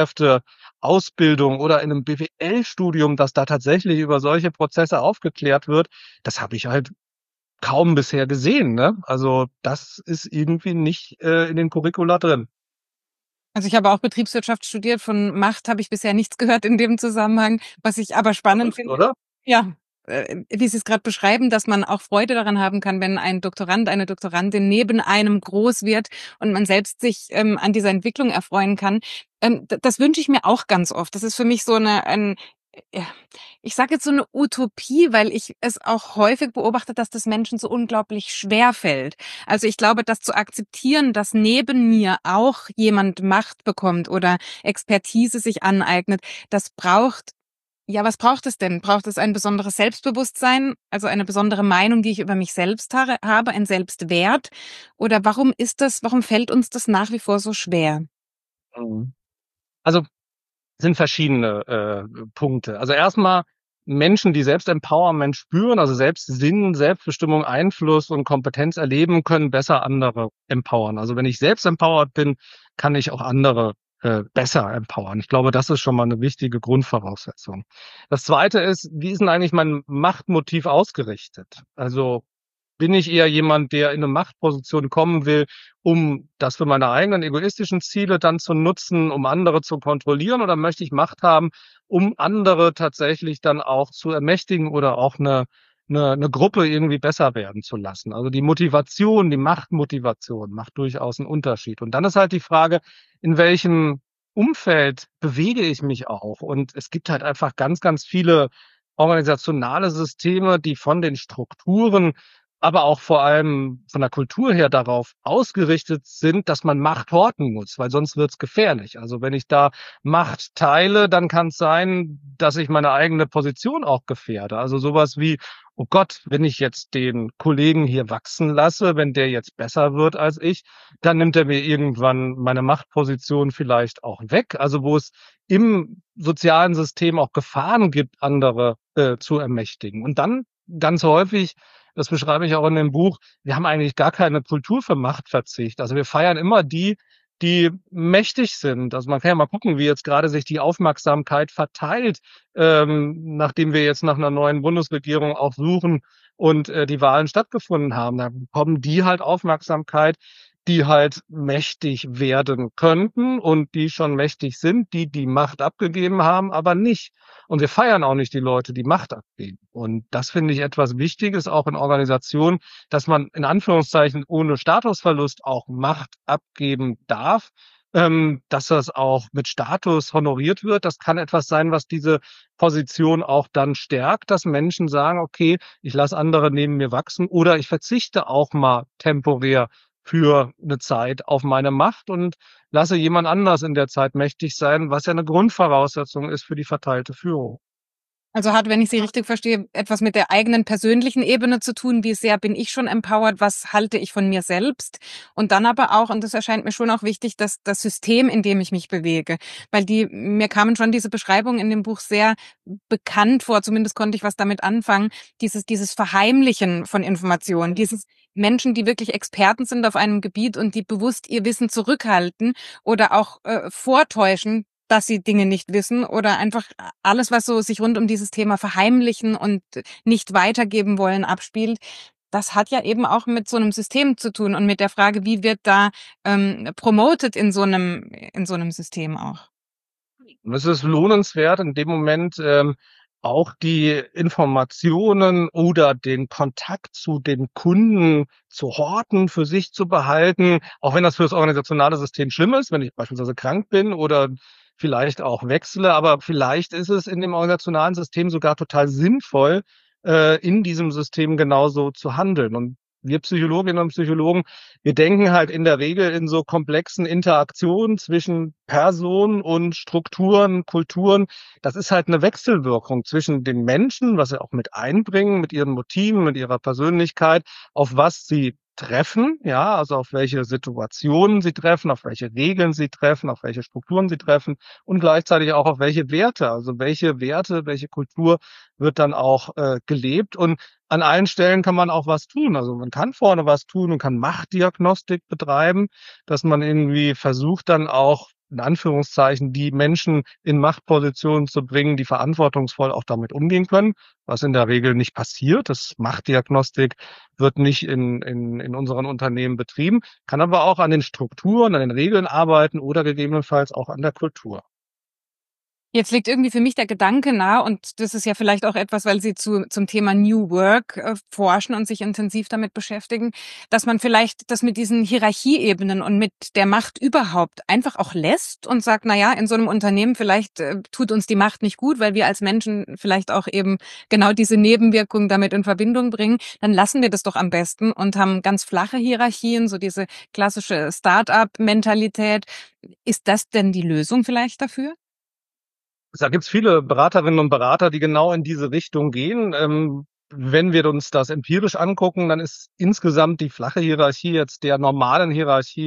Führungskräfteausbildung oder in 'nem BWL-Studium, dass da tatsächlich über solche Prozesse aufgeklärt wird, das habe ich halt kaum bisher gesehen, ne? Also, das ist irgendwie nicht, äh, in den Curricula drin. Also, ich habe auch Betriebswirtschaft studiert. Von Macht habe ich bisher nichts gehört in dem Zusammenhang. Was ich aber spannend Verrückt, finde oder? ja, äh, wie Sie es grad beschreiben, dass man auch Freude daran haben kann, wenn ein Doktorand, eine Doktorandin neben einem groß wird und man selbst sich, ähm, an dieser Entwicklung erfreuen kann. Ähm, d das wünsche ich mir auch ganz oft. Das ist für mich so 'ne ein ja, ich sage jetzt so 'ne Utopie, weil ich es auch häufig beobachte, dass das Menschen so unglaublich schwerfällt. Also, ich glaube, das zu akzeptieren, dass neben mir auch jemand Macht bekommt oder Expertise sich aneignet, das braucht ja, was braucht es denn? Braucht es ein besonderes Selbstbewusstsein, also eine besondere Meinung, die ich über mich selbst hare habe, ein Selbstwert? Oder warum ist das warum fällt uns das nach wie vor so schwer? Mhm. Also, sind verschiedene, äh, Punkte. Also, erst mal Menschen, die Selbstempowerment spüren, also Selbstsinn, Selbstbestimmung, Einfluss und Kompetenz erleben, können besser andere empowern. Also wenn ich selbst empowered bin, kann ich auch andere äh, besser empowern. Ich glaube, das ist schon mal eine wichtige Grundvoraussetzung. Das Zweite ist, wie ist denn eigentlich mein Machtmotiv ausgerichtet? Also bin ich eher jemand, der in eine Machtposition kommen will, um das für meine eigenen egoistischen Ziele dann zu nutzen, um andere zu kontrollieren? Oder möchte ich Macht haben, um andere tatsächlich dann auch zu ermächtigen oder auch eine, eine, eine Gruppe irgendwie besser werden zu lassen? Also die Motivation, die Machtmotivation macht durchaus einen Unterschied. Und dann ist halt die Frage, in welchem Umfeld bewege ich mich auch? Und es gibt halt einfach ganz, ganz viele organisationale Systeme, die von den Strukturen, aber auch vor allem von der Kultur her darauf ausgerichtet sind, dass man Macht horten muss, weil sonst wird's gefährlich. Also wenn ich da Macht teile, dann kann es sein, dass ich meine eigene Position auch gefährde. Also sowas wie, oh Gott, wenn ich jetzt den Kollegen hier wachsen lasse, wenn der jetzt besser wird als ich, dann nimmt er mir irgendwann meine Machtposition vielleicht auch weg. Also wo es im sozialen System auch Gefahren gibt, andere äh, zu ermächtigen. Und dann ganz häufig, das beschreibe ich auch in dem Buch, wir haben eigentlich gar keine Kultur für Machtverzicht. Also wir feiern immer die, die mächtig sind. Also man kann ja mal gucken, wie jetzt gerade sich die Aufmerksamkeit verteilt, ähm, nachdem wir jetzt nach einer neuen Bundesregierung auch suchen und äh, die Wahlen stattgefunden haben. Da bekommen die halt Aufmerksamkeit, die halt mächtig werden könnten und die schon mächtig sind, die die Macht abgegeben haben, aber nicht. Und wir feiern auch nicht die Leute, die Macht abgeben. Und das finde ich etwas Wichtiges, auch in Organisationen, dass man in Anführungszeichen ohne Statusverlust auch Macht abgeben darf, ähm, dass das auch mit Status honoriert wird. Das kann etwas sein, was diese Position auch dann stärkt, dass Menschen sagen, okay, ich lasse andere neben mir wachsen oder ich verzichte auch mal temporär für eine Zeit auf meine Macht und lasse jemand anders in der Zeit mächtig sein, was ja eine Grundvoraussetzung ist für die verteilte Führung. Also hat, wenn ich Sie richtig verstehe, etwas mit der eigenen persönlichen Ebene zu tun. Wie sehr bin ich schon empowered? Was halte ich von mir selbst? Und dann aber auch, und das erscheint mir schon auch wichtig, dass das System, in dem ich mich bewege, weil die, mir kamen schon diese Beschreibungen in dem Buch sehr bekannt vor. Zumindest konnte ich was damit anfangen. Dieses, dieses Verheimlichen von Informationen, dieses Menschen, die wirklich Experten sind auf einem Gebiet und die bewusst ihr Wissen zurückhalten oder auch äh, vortäuschen, dass sie Dinge nicht wissen oder einfach alles, was so sich rund um dieses Thema verheimlichen und nicht weitergeben wollen, abspielt. Das hat ja eben auch mit so einem System zu tun und mit der Frage, wie wird da ähm, promoted in so einem in so einem System auch. Und es ist lohnenswert, in dem Moment ähm, auch die Informationen oder den Kontakt zu den Kunden zu horten, für sich zu behalten, auch wenn das für das organisationale System schlimm ist, wenn ich beispielsweise krank bin oder vielleicht auch wechsle, aber vielleicht ist es in dem organisationalen System sogar total sinnvoll, äh, in diesem System genauso zu handeln. Und wir Psychologinnen und Psychologen, wir denken halt in der Regel in so komplexen Interaktionen zwischen Personen und Strukturen, Kulturen. Das ist halt eine Wechselwirkung zwischen den Menschen, was sie auch mit einbringen, mit ihren Motiven, mit ihrer Persönlichkeit, auf was sie treffen, ja, also auf welche Situationen sie treffen, auf welche Regeln sie treffen, auf welche Strukturen sie treffen und gleichzeitig auch auf welche Werte, also welche Werte, welche Kultur wird dann auch äh, gelebt. Und an allen Stellen kann man auch was tun. Also man kann vorne was tun und kann Machtdiagnostik betreiben, dass man irgendwie versucht dann auch in Anführungszeichen die Menschen in Machtpositionen zu bringen, die verantwortungsvoll auch damit umgehen können, was in der Regel nicht passiert. Das Machtdiagnostik wird nicht in, in, in unseren Unternehmen betrieben, kann aber auch an den Strukturen, an den Regeln arbeiten oder gegebenenfalls auch an der Kultur. Jetzt liegt irgendwie für mich der Gedanke nahe, und das ist ja vielleicht auch etwas, weil Sie zu, zum Thema New Work äh, forschen und sich intensiv damit beschäftigen, dass man vielleicht das mit diesen Hierarchieebenen und mit der Macht überhaupt einfach auch lässt und sagt, na ja, in so einem Unternehmen vielleicht äh, tut uns die Macht nicht gut, weil wir als Menschen vielleicht auch eben genau diese Nebenwirkungen damit in Verbindung bringen. Dann lassen wir das doch am besten und haben ganz flache Hierarchien, so diese klassische Start-up-Mentalität. Ist das denn die Lösung vielleicht dafür? Da gibt's viele Beraterinnen und Berater, die genau in diese Richtung gehen. Ähm, wenn wir uns das empirisch angucken, dann ist insgesamt die flache Hierarchie jetzt der normalen Hierarchie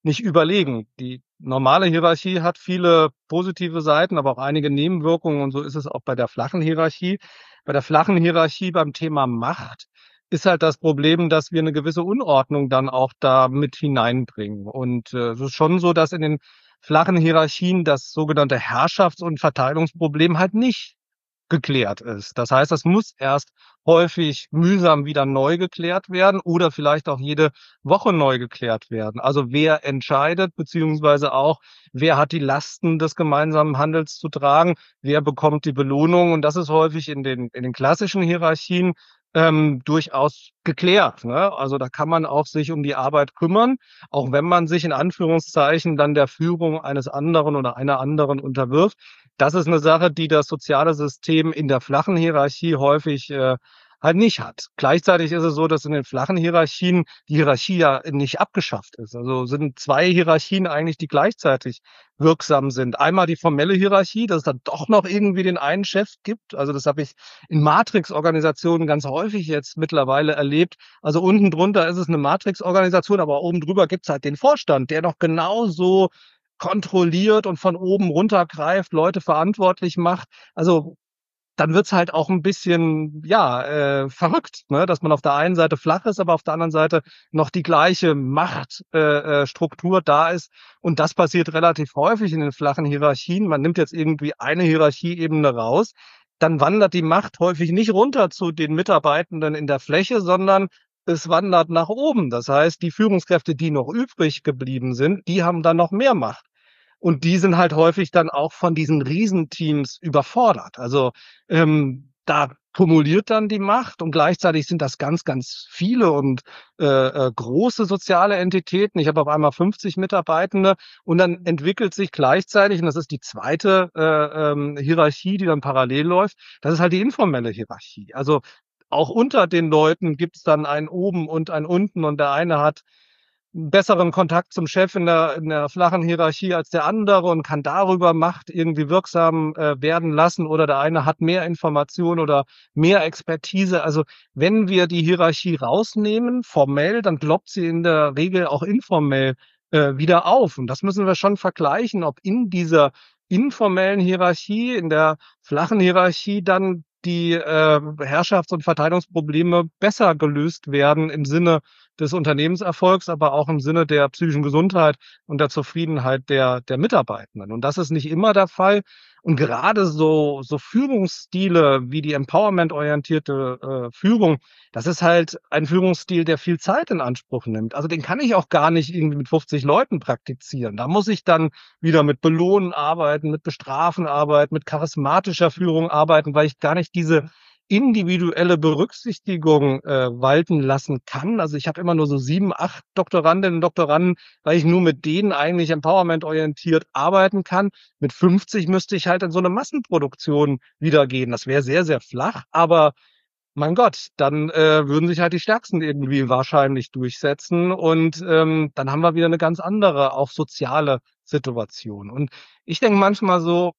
nicht überlegen. Die normale Hierarchie hat viele positive Seiten, aber auch einige Nebenwirkungen, und so ist es auch bei der flachen Hierarchie. Bei der flachen Hierarchie beim Thema Macht ist halt das Problem, dass wir eine gewisse Unordnung dann auch da mit hineinbringen. Und äh, es ist schon so, dass in den flachen Hierarchien das sogenannte Herrschafts- und Verteilungsproblem halt nicht geklärt ist. Das heißt, das muss erst häufig mühsam wieder neu geklärt werden oder vielleicht auch jede Woche neu geklärt werden. Also wer entscheidet, beziehungsweise auch, wer hat die Lasten des gemeinsamen Handels zu tragen, wer bekommt die Belohnung. Und das ist häufig in den, in den klassischen Hierarchien ähm, durchaus geklärt. Ne? Also da kann man auch sich um die Arbeit kümmern, auch wenn man sich in Anführungszeichen dann der Führung eines anderen oder einer anderen unterwirft. Das ist eine Sache, die das soziale System in der flachen Hierarchie häufig äh, halt nicht hat. Gleichzeitig ist es so, dass in den flachen Hierarchien die Hierarchie ja nicht abgeschafft ist. Also sind zwei Hierarchien eigentlich, die gleichzeitig wirksam sind. Einmal die formelle Hierarchie, dass es dann doch noch irgendwie den einen Chef gibt. Also das habe ich in Matrix-Organisationen ganz häufig jetzt mittlerweile erlebt. Also unten drunter ist es eine Matrix-Organisation, aber oben drüber gibt es halt den Vorstand, der noch genauso kontrolliert und von oben runtergreift, Leute verantwortlich macht. Also dann wird's halt auch ein bisschen, ja, äh, verrückt, ne? Dass man auf der einen Seite flach ist, aber auf der anderen Seite noch die gleiche Machtstruktur äh, äh, Struktur da ist. Und das passiert relativ häufig in den flachen Hierarchien. Man nimmt jetzt irgendwie eine Hierarchieebene raus, dann wandert die Macht häufig nicht runter zu den Mitarbeitenden in der Fläche, sondern es wandert nach oben. Das heißt, die Führungskräfte, die noch übrig geblieben sind, die haben dann noch mehr Macht. Und die sind halt häufig dann auch von diesen Riesenteams überfordert. Also ähm, da kumuliert dann die Macht und gleichzeitig sind das ganz, ganz viele und äh, äh, große soziale Entitäten. Ich habe auf einmal fünfzig Mitarbeitende und dann entwickelt sich gleichzeitig, und das ist die zweite äh, ähm, Hierarchie, die dann parallel läuft, das ist halt die informelle Hierarchie. Also auch unter den Leuten gibt es dann ein Oben und ein Unten und der eine hat einen besseren Kontakt zum Chef in der, in der flachen Hierarchie als der andere und kann darüber Macht irgendwie wirksam äh, werden lassen oder der eine hat mehr Information oder mehr Expertise. Also wenn wir die Hierarchie rausnehmen, formell, dann ploppt sie in der Regel auch informell äh, wieder auf. Und das müssen wir schon vergleichen, ob in dieser informellen Hierarchie, in der flachen Hierarchie dann die äh, Herrschafts- und Verteilungsprobleme besser gelöst werden im Sinne des Unternehmenserfolgs, aber auch im Sinne der psychischen Gesundheit und der Zufriedenheit der, der Mitarbeitenden. Und das ist nicht immer der Fall. Und gerade so, so Führungsstile wie die empowerment-orientierte äh, Führung, das ist halt ein Führungsstil, der viel Zeit in Anspruch nimmt. Also den kann ich auch gar nicht irgendwie mit fünfzig Leuten praktizieren. Da muss ich dann wieder mit Belohnen arbeiten, mit Bestrafen arbeiten, mit charismatischer Führung arbeiten, weil ich gar nicht diese individuelle Berücksichtigung äh, walten lassen kann. Also ich habe immer nur so sieben, acht Doktorandinnen und Doktoranden, weil ich nur mit denen eigentlich empowerment-orientiert arbeiten kann. Mit fünfzig müsste ich halt in so eine Massenproduktion wieder gehen. Das wäre sehr, sehr flach, aber mein Gott, dann äh, würden sich halt die Stärksten irgendwie wahrscheinlich durchsetzen und ähm, dann haben wir wieder eine ganz andere, auch soziale Situation. Und ich denke manchmal so,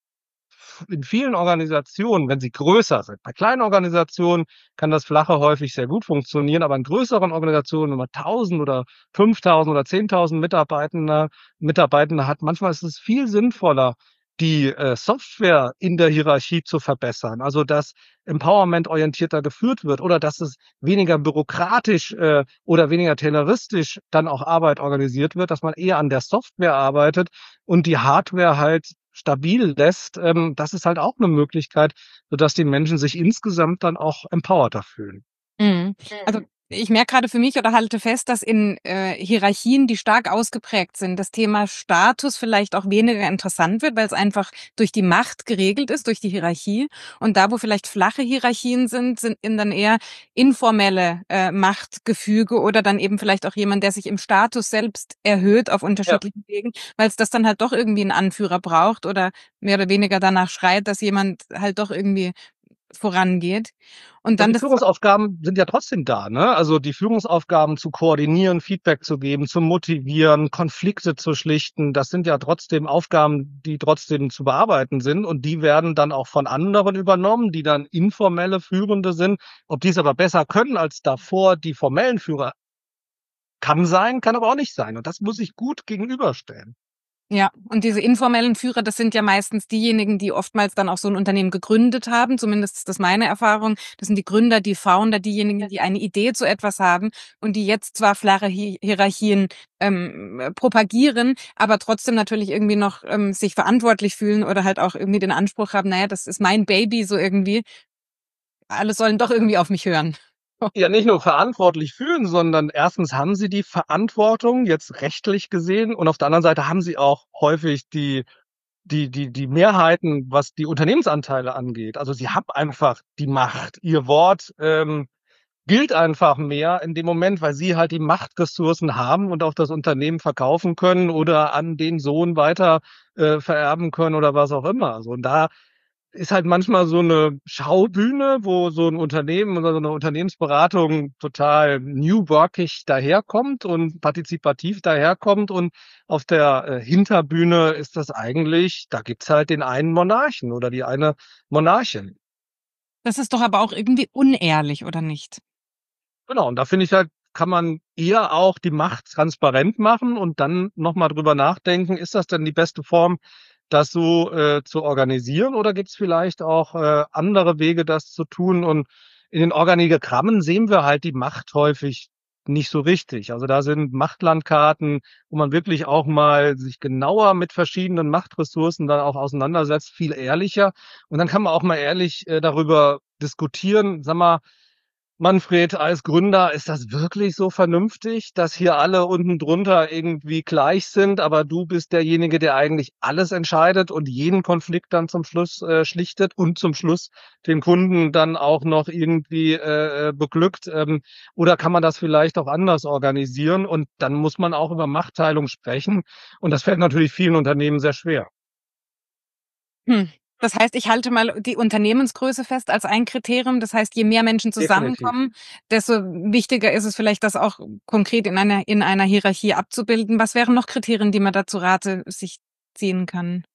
in vielen Organisationen, wenn sie größer sind, bei kleinen Organisationen kann das Flache häufig sehr gut funktionieren, aber in größeren Organisationen, wenn man tausend oder fünftausend oder zehntausend Mitarbeitende, Mitarbeitende hat, manchmal ist es viel sinnvoller, die äh, Software in der Hierarchie zu verbessern, also dass Empowerment orientierter geführt wird oder dass es weniger bürokratisch äh, oder weniger tayloristisch dann auch Arbeit organisiert wird, dass man eher an der Software arbeitet und die Hardware halt stabil lässt. Ähm, das ist halt auch eine Möglichkeit, sodass die Menschen sich insgesamt dann auch empowerter fühlen. Mhm. Also ich merke gerade für mich oder halte fest, dass in äh, Hierarchien, die stark ausgeprägt sind, das Thema Status vielleicht auch weniger interessant wird, weil es einfach durch die Macht geregelt ist, durch die Hierarchie. Und da, wo vielleicht flache Hierarchien sind, sind in dann eher informelle äh, Machtgefüge oder dann eben vielleicht auch jemand, der sich im Status selbst erhöht auf Ja. unterschiedlichen Wegen, weil es das dann halt doch irgendwie einen Anführer braucht oder mehr oder weniger danach schreit, dass jemand halt doch irgendwie vorangeht. Und Ja, dann die das Führungsaufgaben sind ja trotzdem da, ne? Also die Führungsaufgaben zu koordinieren, Feedback zu geben, zu motivieren, Konflikte zu schlichten, das sind ja trotzdem Aufgaben, die trotzdem zu bearbeiten sind und die werden dann auch von anderen übernommen, die dann informelle Führende sind. Ob die es aber besser können als davor die formellen Führer, kann sein, kann aber auch nicht sein. Und das muss ich gut gegenüberstellen. Ja, und diese informellen Führer, das sind ja meistens diejenigen, die oftmals dann auch so ein Unternehmen gegründet haben. Zumindest ist das meine Erfahrung. Das sind die Gründer, die Founder, diejenigen, die eine Idee zu etwas haben und die jetzt zwar flache Hi Hierarchien ähm, äh, propagieren, aber trotzdem natürlich irgendwie noch ähm, sich verantwortlich fühlen oder halt auch irgendwie den Anspruch haben, naja, das ist mein Baby so irgendwie. Alle sollen doch irgendwie auf mich hören. Ja, nicht nur verantwortlich fühlen, sondern erstens haben sie die Verantwortung, jetzt rechtlich gesehen, und auf der anderen Seite haben sie auch häufig die die die die Mehrheiten, was die Unternehmensanteile angeht. Also, sie haben einfach die Macht. Ihr Wort, ähm, gilt einfach mehr in dem Moment, weil sie halt die Machtressourcen haben und auch das Unternehmen verkaufen können oder an den Sohn weiter, äh, vererben können oder was auch immer. So, und da ist halt manchmal so 'ne Schaubühne, wo so 'n Unternehmen oder so 'ne Unternehmensberatung total new workig daherkommt und partizipativ daherkommt und auf der, äh, Hinterbühne ist das eigentlich, da gibt's halt den einen Monarchen oder die eine Monarchin. Das ist doch aber auch irgendwie unehrlich, oder nicht? Genau, und da finde ich halt, kann man eher auch die Macht transparent machen und dann noch mal drüber nachdenken, ist das denn die beste Form, das so, äh, zu organisieren oder gibt's vielleicht auch, äh, andere Wege, das zu tun? Und in den Organigrammen sehen wir halt die Macht häufig nicht so richtig. Also, da sind Machtlandkarten, wo man wirklich auch mal sich genauer mit verschiedenen Machtressourcen dann auch auseinandersetzt, viel ehrlicher. Und dann kann man auch mal ehrlich, äh, darüber diskutieren: „Sag mal, Manfred, als Gründer, ist das wirklich so vernünftig, dass hier alle unten drunter irgendwie gleich sind, aber du bist derjenige, der eigentlich alles entscheidet und jeden Konflikt dann zum Schluss, äh, schlichtet und zum Schluss den Kunden dann auch noch irgendwie, äh, äh, beglückt, ähm, oder kann man das vielleicht auch anders organisieren?“ Und dann muss man auch über Machtteilung sprechen und das fällt natürlich vielen Unternehmen sehr schwer. Hm. Das heißt, ich halte mal die Unternehmensgröße fest als ein Kriterium. Das heißt, je mehr Menschen Definitiv. zusammenkommen, desto wichtiger ist es vielleicht, das auch konkret in einer in einer Hierarchie abzubilden. Was wären noch Kriterien, die man da zu Rate sich ziehen kann?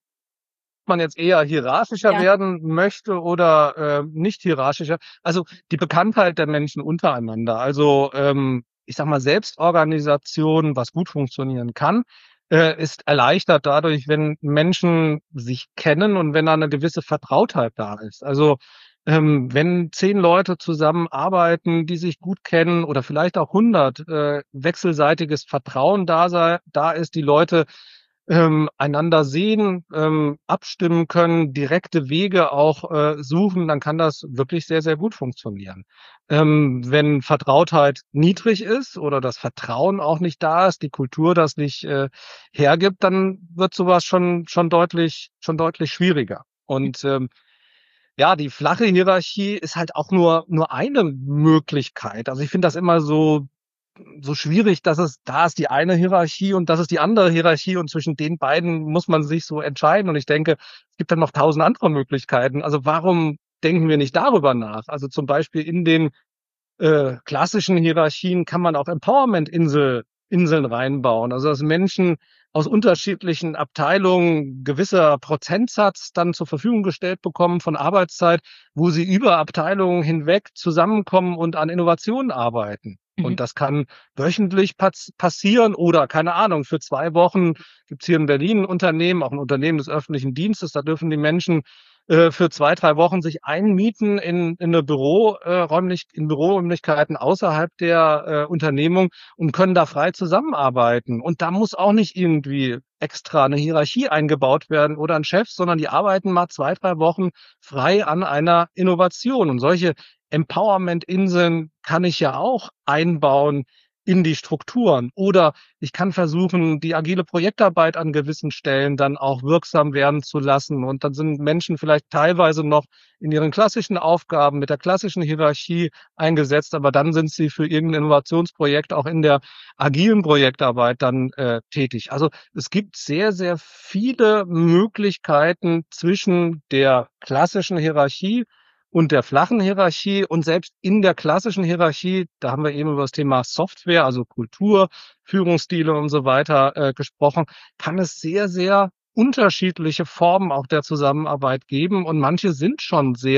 Man jetzt eher hierarchischer Ja. werden möchte oder, äh, nicht hierarchischer. Also, die Bekanntheit der Menschen untereinander. Also, ähm, ich sage mal, Selbstorganisation, was gut funktionieren kann, äh, ist erleichtert dadurch, wenn Menschen sich kennen und wenn da 'ne gewisse Vertrautheit da ist. Also, ähm, wenn zehn Leute zusammenarbeiten, die sich gut kennen oder vielleicht auch hundert, äh, wechselseitiges Vertrauen da sei da ist, die Leute, ähm, einander sehen, ähm, abstimmen können, direkte Wege auch, äh, suchen, dann kann das wirklich sehr, sehr gut funktionieren. Ähm, wenn Vertrautheit niedrig ist oder das Vertrauen auch nicht da ist, die Kultur das nicht, äh, hergibt, dann wird so was schon schon deutlich schon deutlich schwieriger. Und, ähm, ja, die flache Hierarchie ist halt auch nur nur eine Möglichkeit. Also, ich finde das immer so so schwierig, dass es da ist die eine Hierarchie und das ist die andere Hierarchie und zwischen den beiden muss man sich so entscheiden. Und ich denke, es gibt dann noch tausend andere Möglichkeiten. Also, warum denken wir nicht darüber nach? Also, zum Beispiel in den, äh, klassischen Hierarchien kann man auch Empowerment-Insel Inseln reinbauen. Also, dass Menschen aus unterschiedlichen Abteilungen gewisser Prozentsatz dann zur Verfügung gestellt bekommen von Arbeitszeit, wo sie über Abteilungen hinweg zusammenkommen und an Innovationen arbeiten. Mhm. Und das kann wöchentlich paz passieren oder, keine Ahnung, für zwei Wochen gibt's hier in Berlin 'n Unternehmen, auch 'n Unternehmen des öffentlichen Dienstes, da dürfen die Menschen, äh, für zwei, drei Wochen sich einmieten in in 'ne Büro äh, räumlich in Büroräumlichkeiten außerhalb der, äh, Unternehmung und können da frei zusammenarbeiten. Und da muss auch nicht irgendwie extra 'ne Hierarchie eingebaut werden oder 'n Chef, sondern die arbeiten mal zwei, drei Wochen frei an einer Innovation. Und solche Empowerment-Inseln kann ich ja auch einbauen in die Strukturen. Oder ich kann versuchen, die agile Projektarbeit an gewissen Stellen dann auch wirksam werden zu lassen. Und dann sind Menschen vielleicht teilweise noch in ihren klassischen Aufgaben mit der klassischen Hierarchie eingesetzt, aber dann sind sie für irgendein Innovationsprojekt auch in der agilen Projektarbeit dann, äh, tätig. Also, es gibt sehr, sehr viele Möglichkeiten zwischen der klassischen Hierarchie und der flachen Hierarchie. Und selbst in der klassischen Hierarchie, da haben wir eben über das Thema Software, also Kultur, Führungsstile und so weiter, äh, gesprochen, kann es sehr, sehr unterschiedliche Formen auch der Zusammenarbeit geben und manche sind schon sehr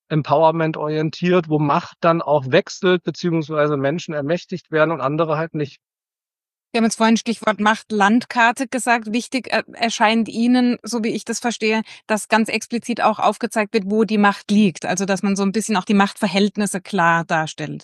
Empowerment orientiert, wo Macht dann auch wechselt, beziehungsweise Menschen ermächtigt werden und andere halt nicht. Wir haben jetzt vorhin Stichwort Macht-Landkarte gesagt. Wichtig äh, erscheint Ihnen, so wie ich das verstehe, dass ganz explizit auch aufgezeigt wird, wo die Macht liegt. Also dass man so ein bisschen auch die Machtverhältnisse klar darstellt.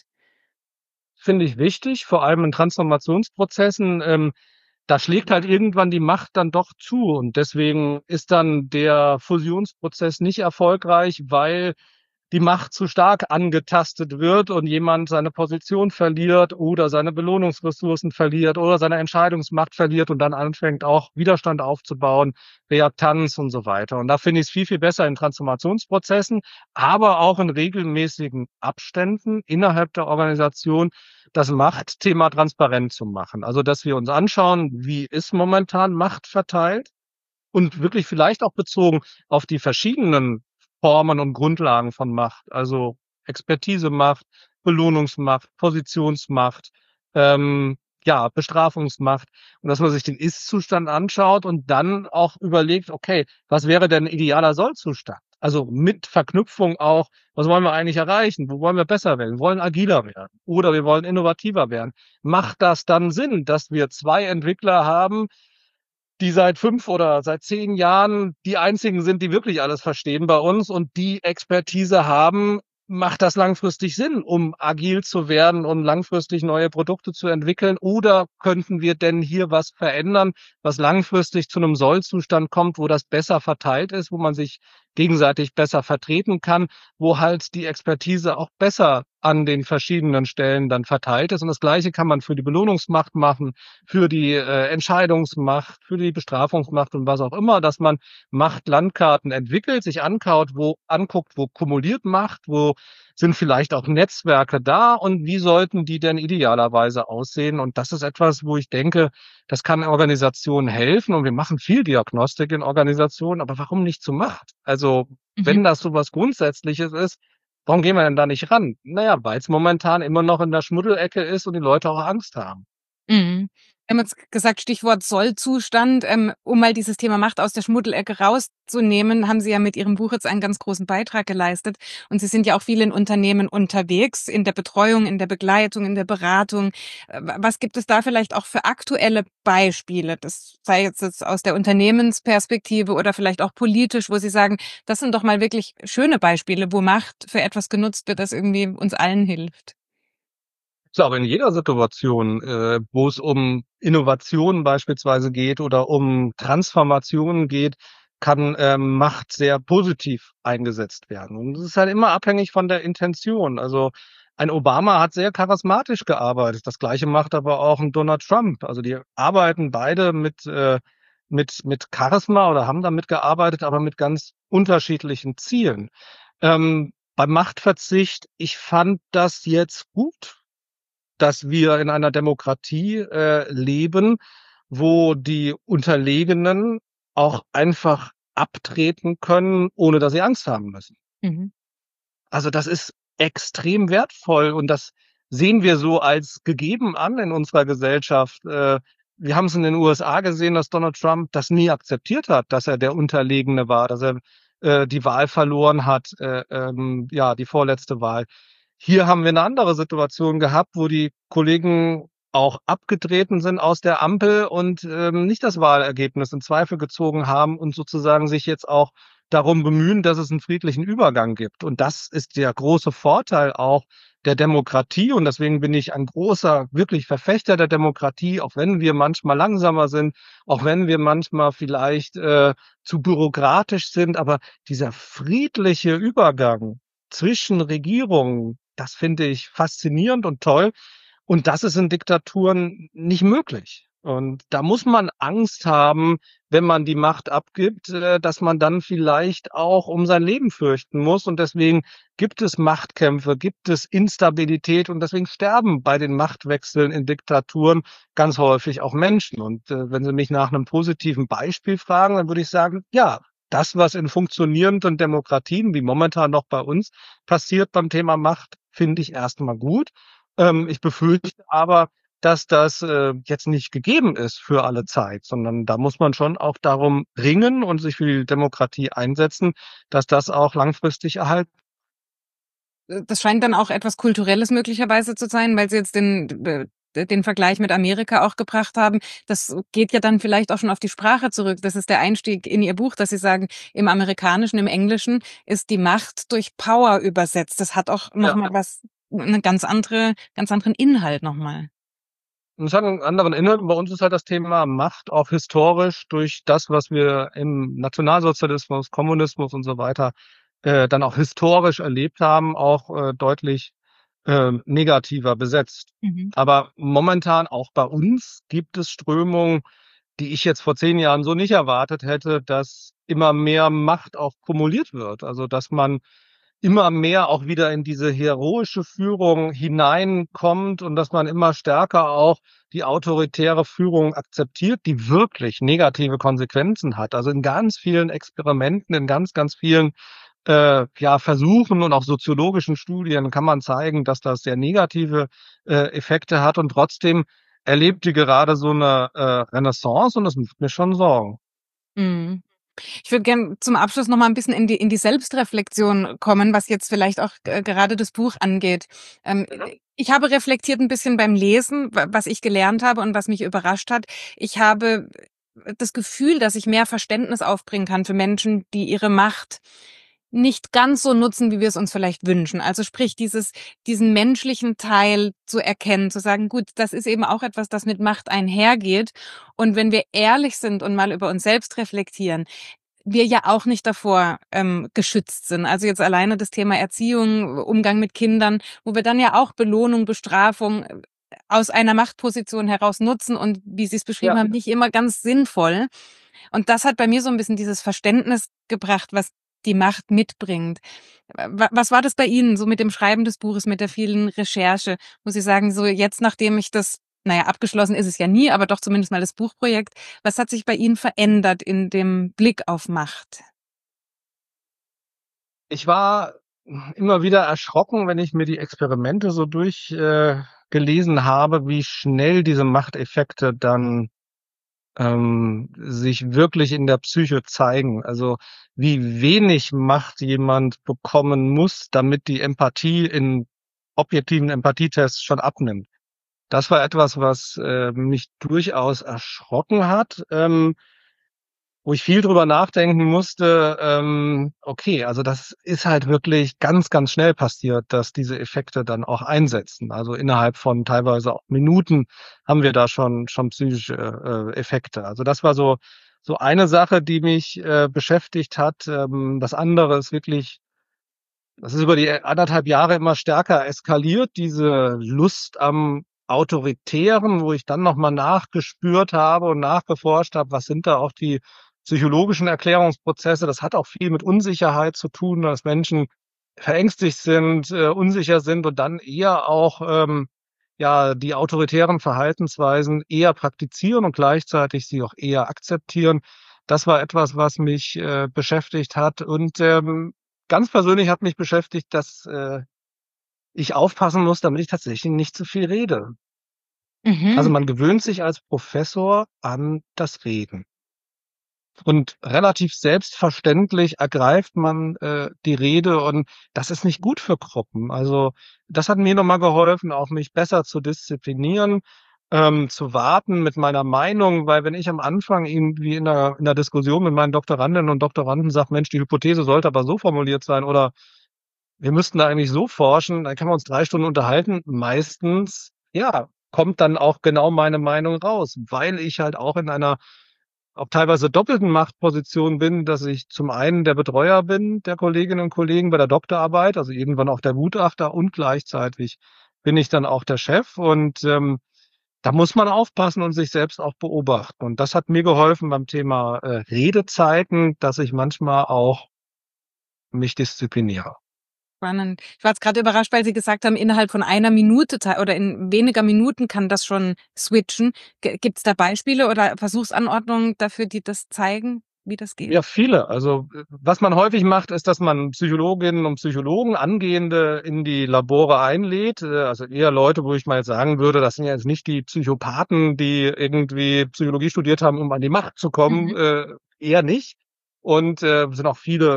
Finde ich wichtig, vor allem in Transformationsprozessen. Ähm, da schlägt halt irgendwann die Macht dann doch zu. Und deswegen ist dann der Fusionsprozess nicht erfolgreich, weil die Macht zu stark angetastet wird und jemand seine Position verliert oder seine Belohnungsressourcen verliert oder seine Entscheidungsmacht verliert und dann anfängt auch Widerstand aufzubauen, Reaktanz und so weiter. Und da finde ich es viel, viel besser in Transformationsprozessen, aber auch in regelmäßigen Abständen innerhalb der Organisation das Machtthema transparent zu machen. Also, dass wir uns anschauen, wie ist momentan Macht verteilt und wirklich vielleicht auch bezogen auf die verschiedenen Formen und Grundlagen von Macht, also Expertisemacht, Belohnungsmacht, Positionsmacht, ähm, ja, Bestrafungsmacht. Und dass man sich den Ist-Zustand anschaut und dann auch überlegt, okay, was wäre denn 'n idealer Soll-Zustand? Also mit Verknüpfung auch, was wollen wir eigentlich erreichen? Wo wollen wir besser werden? Wir wollen agiler werden oder wir wollen innovativer werden. Macht das dann Sinn, dass wir zwei Entwickler haben, die seit fünf oder seit zehn Jahren die einzigen sind, die wirklich alles verstehen bei uns und die Expertise haben? Macht das langfristig Sinn, um agil zu werden, um langfristig neue Produkte zu entwickeln? Oder könnten wir denn hier was verändern, was langfristig zu einem Soll-Zustand kommt, wo das besser verteilt ist, wo man sich gegenseitig besser vertreten kann, wo halt die Expertise auch besser an den verschiedenen Stellen dann verteilt ist. Und das Gleiche kann man für die Belohnungsmacht machen, für die äh, Entscheidungsmacht, für die Bestrafungsmacht und was auch immer, dass man Macht-Landkarten entwickelt, sich ankaut, wo anguckt, wo kumuliert Macht, wo sind vielleicht auch Netzwerke da und wie sollten die denn idealerweise aussehen? Und das ist etwas, wo ich denke, das kann Organisationen helfen und wir machen viel Diagnostik in Organisationen, aber warum nicht zu Macht? Also Mhm. wenn das so was Grundsätzliches ist, warum gehen wir denn da nicht ran? Naja, weil es momentan immer noch in der Schmuddelecke ist und die Leute auch Angst haben. Mhm. Wir haben jetzt gesagt, Stichwort Soll-Zustand. Ähm, um mal dieses Thema Macht aus der Schmuddelecke rauszunehmen, haben Sie ja mit Ihrem Buch jetzt einen ganz großen Beitrag geleistet. Und Sie sind ja auch viel in Unternehmen unterwegs, in der Betreuung, in der Begleitung, in der Beratung. Äh, Was gibt es da vielleicht auch für aktuelle Beispiele? Das sei jetzt, jetzt aus der Unternehmensperspektive oder vielleicht auch politisch, wo Sie sagen, das sind doch mal wirklich schöne Beispiele, wo Macht für etwas genutzt wird, das irgendwie uns allen hilft. Ich glaube, in jeder Situation, äh, wo es um Innovationen beispielsweise geht oder um Transformationen geht, kann, ähm, Macht sehr positiv eingesetzt werden. Und es ist halt immer abhängig von der Intention. Also, ein Obama hat sehr charismatisch gearbeitet. Das Gleiche macht aber auch 'n Donald Trump. Also, die arbeiten beide mit, äh mit mit Charisma oder haben damit gearbeitet, aber mit ganz unterschiedlichen Zielen. Ähm, beim Machtverzicht, ich fand das jetzt gut, dass wir in einer Demokratie, äh, leben, wo die Unterlegenen auch einfach abtreten können, ohne dass sie Angst haben müssen. Mhm. Also, das ist extrem wertvoll und das sehen wir so als gegeben an in unserer Gesellschaft. Äh, wir haben es in den U S A gesehen, dass Donald Trump das nie akzeptiert hat, dass er der Unterlegene war, dass er, äh, die Wahl verloren hat, äh, ähm, ja, die vorletzte Wahl. Hier haben wir 'ne andere Situation gehabt, wo die Kollegen auch abgetreten sind aus der Ampel und, ähm, nicht das Wahlergebnis in Zweifel gezogen haben und sozusagen sich jetzt auch darum bemühen, dass es 'n friedlichen Übergang gibt. Und das ist der große Vorteil auch der Demokratie. Und deswegen bin ich ein großer, wirklich Verfechter der Demokratie, auch wenn wir manchmal langsamer sind, auch wenn wir manchmal vielleicht, äh, zu bürokratisch sind. Aber dieser friedliche Übergang zwischen Regierungen, das finde ich faszinierend und toll. Und das ist in Diktaturen nicht möglich. Und da muss man Angst haben, wenn man die Macht abgibt, äh, dass man dann vielleicht auch um sein Leben fürchten muss. Und deswegen gibt es Machtkämpfe, gibt es Instabilität und deswegen sterben bei den Machtwechseln in Diktaturen ganz häufig auch Menschen. Und äh, wenn Sie mich nach einem positiven Beispiel fragen, dann würde ich sagen, ja, das, was in funktionierenden Demokratien, wie momentan noch bei uns, passiert beim Thema Macht, finde ich erst mal gut. Ähm, ich befürchte aber, dass das, äh, jetzt nicht gegeben ist für alle Zeit, sondern da muss man schon auch darum ringen und sich für die Demokratie einsetzen, dass das auch langfristig erhalten das scheint dann auch etwas Kulturelles möglicherweise zu sein, weil Sie jetzt den, äh, den Vergleich mit Amerika auch gebracht haben. Das geht ja dann vielleicht auch schon auf die Sprache zurück. Das ist der Einstieg in Ihr Buch, dass Sie sagen, im Amerikanischen, im Englischen ist die Macht durch Power übersetzt. Das hat auch Ja. nochmal was, eine ganz andere, ganz anderen Inhalt nochmal. Und es hat einen anderen Inhalt. Und bei uns ist halt das Thema Macht auch historisch durch das, was wir im Nationalsozialismus, Kommunismus und so weiter äh, dann auch historisch erlebt haben, auch äh, deutlich äh, negativer besetzt. Mhm. Aber momentan auch bei uns gibt es Strömungen, die ich jetzt vor zehn Jahren so nicht erwartet hätte, dass immer mehr Macht auch kumuliert wird. Also dass man immer mehr auch wieder in diese heroische Führung hineinkommt und dass man immer stärker auch die autoritäre Führung akzeptiert, die wirklich negative Konsequenzen hat. Also in ganz vielen Experimenten, in ganz, ganz vielen äh, ja, Versuchen und auch soziologischen Studien kann man zeigen, dass das sehr negative äh, Effekte hat und trotzdem erlebt die gerade so eine äh, Renaissance und das macht mir schon Sorgen. Mhm. Ich würde gern zum Abschluss noch mal ein bisschen in die in die Selbstreflexion kommen, was jetzt vielleicht auch äh, gerade das Buch angeht. Ähm, ich habe reflektiert ein bisschen beim Lesen, wa was ich gelernt habe und was mich überrascht hat. Ich habe das Gefühl, dass ich mehr Verständnis aufbringen kann für Menschen, die ihre Macht nicht ganz so nutzen, wie wir es uns vielleicht wünschen. Also sprich, dieses diesen menschlichen Teil zu erkennen, zu sagen: „Gut, das ist eben auch etwas, das mit Macht einhergeht.“ Und wenn wir ehrlich sind und mal über uns selbst reflektieren, wir ja auch nicht davor ähm, geschützt sind. Also jetzt alleine das Thema Erziehung, Umgang mit Kindern, wo wir dann ja auch Belohnung, Bestrafung äh, aus einer Machtposition heraus nutzen und, wie Sie es beschrieben Ja. haben, nicht immer ganz sinnvoll. Und das hat bei mir so ein bisschen dieses Verständnis gebracht, was die Macht mitbringt. Wa was war das bei Ihnen, so mit dem Schreiben des Buches, mit der vielen Recherche? Muss ich sagen, so jetzt, nachdem ich das, naja, abgeschlossen ist es ja nie, aber doch zumindest mal das Buchprojekt. Was hat sich bei Ihnen verändert in dem Blick auf Macht? Ich war immer wieder erschrocken, wenn ich mir die Experimente so durchgelesen äh, gelesen habe, wie schnell diese Machteffekte dann ähm, sich wirklich in der Psyche zeigen. Also wie wenig Macht jemand bekommen muss, damit die Empathie in objektiven Empathietests schon abnimmt. Das war etwas, was äh, mich durchaus erschrocken hat. Ähm, wo ich viel drüber nachdenken musste, ähm, okay, also das ist halt wirklich ganz, ganz schnell passiert, dass diese Effekte dann auch einsetzen. Also innerhalb von teilweise auch Minuten haben wir da schon schon psychische äh, Effekte. Also das war so so eine Sache, die mich äh, beschäftigt hat. Ähm, das andere ist wirklich, das ist über die anderthalb Jahre immer stärker eskaliert, diese Lust am Autoritären, wo ich dann nochmal nachgespürt habe und nachgeforscht habe, was sind da auch die psychologischen Erklärungsprozesse. Das hat auch viel mit Unsicherheit zu tun, dass Menschen verängstigt sind, äh, unsicher sind und dann eher auch ähm, ja die autoritären Verhaltensweisen eher praktizieren und gleichzeitig sie auch eher akzeptieren. Das war etwas, was mich äh, beschäftigt hat. Und ähm, ganz persönlich hat mich beschäftigt, dass äh, ich aufpassen muss, damit ich tatsächlich nicht zu viel rede. Also Mhm. man gewöhnt sich als Professor an das Reden. Und relativ selbstverständlich ergreift man äh, die Rede und das ist nicht gut für Gruppen. Also das hat mir nochmal geholfen, auch mich besser zu disziplinieren, ähm, zu warten mit meiner Meinung, weil wenn ich am Anfang irgendwie in der, in der Diskussion mit meinen Doktorandinnen und Doktoranden sage, Mensch, die Hypothese sollte aber so formuliert sein oder wir müssten da eigentlich so forschen, dann können wir uns drei Stunden unterhalten. Meistens, ja, kommt dann auch genau meine Meinung raus, weil ich halt auch in einer auch teilweise doppelten Machtposition bin, dass ich zum einen der Betreuer bin der Kolleginnen und Kollegen bei der Doktorarbeit, also irgendwann auch der Gutachter und gleichzeitig bin ich dann auch der Chef und ähm, da muss man aufpassen und sich selbst auch beobachten. Und das hat mir geholfen beim Thema äh, Redezeiten, dass ich manchmal auch mich diszipliniere. Spannend. Ich war jetzt gerade überrascht, weil Sie gesagt haben, innerhalb von einer Minute tei oder in weniger Minuten kann das schon switchen. Gibt es da Beispiele oder Versuchsanordnungen dafür, die das zeigen, wie das geht? Ja, viele. Also äh, was man häufig macht, ist, dass man Psychologinnen und Psychologen, Angehende in die Labore einlädt. Äh, Also eher Leute, wo ich mal jetzt sagen würde, das sind ja jetzt nicht die Psychopathen, die irgendwie Psychologie studiert haben, um an die Macht zu kommen. Mhm. Äh, eher nicht. Und äh, es sind auch viele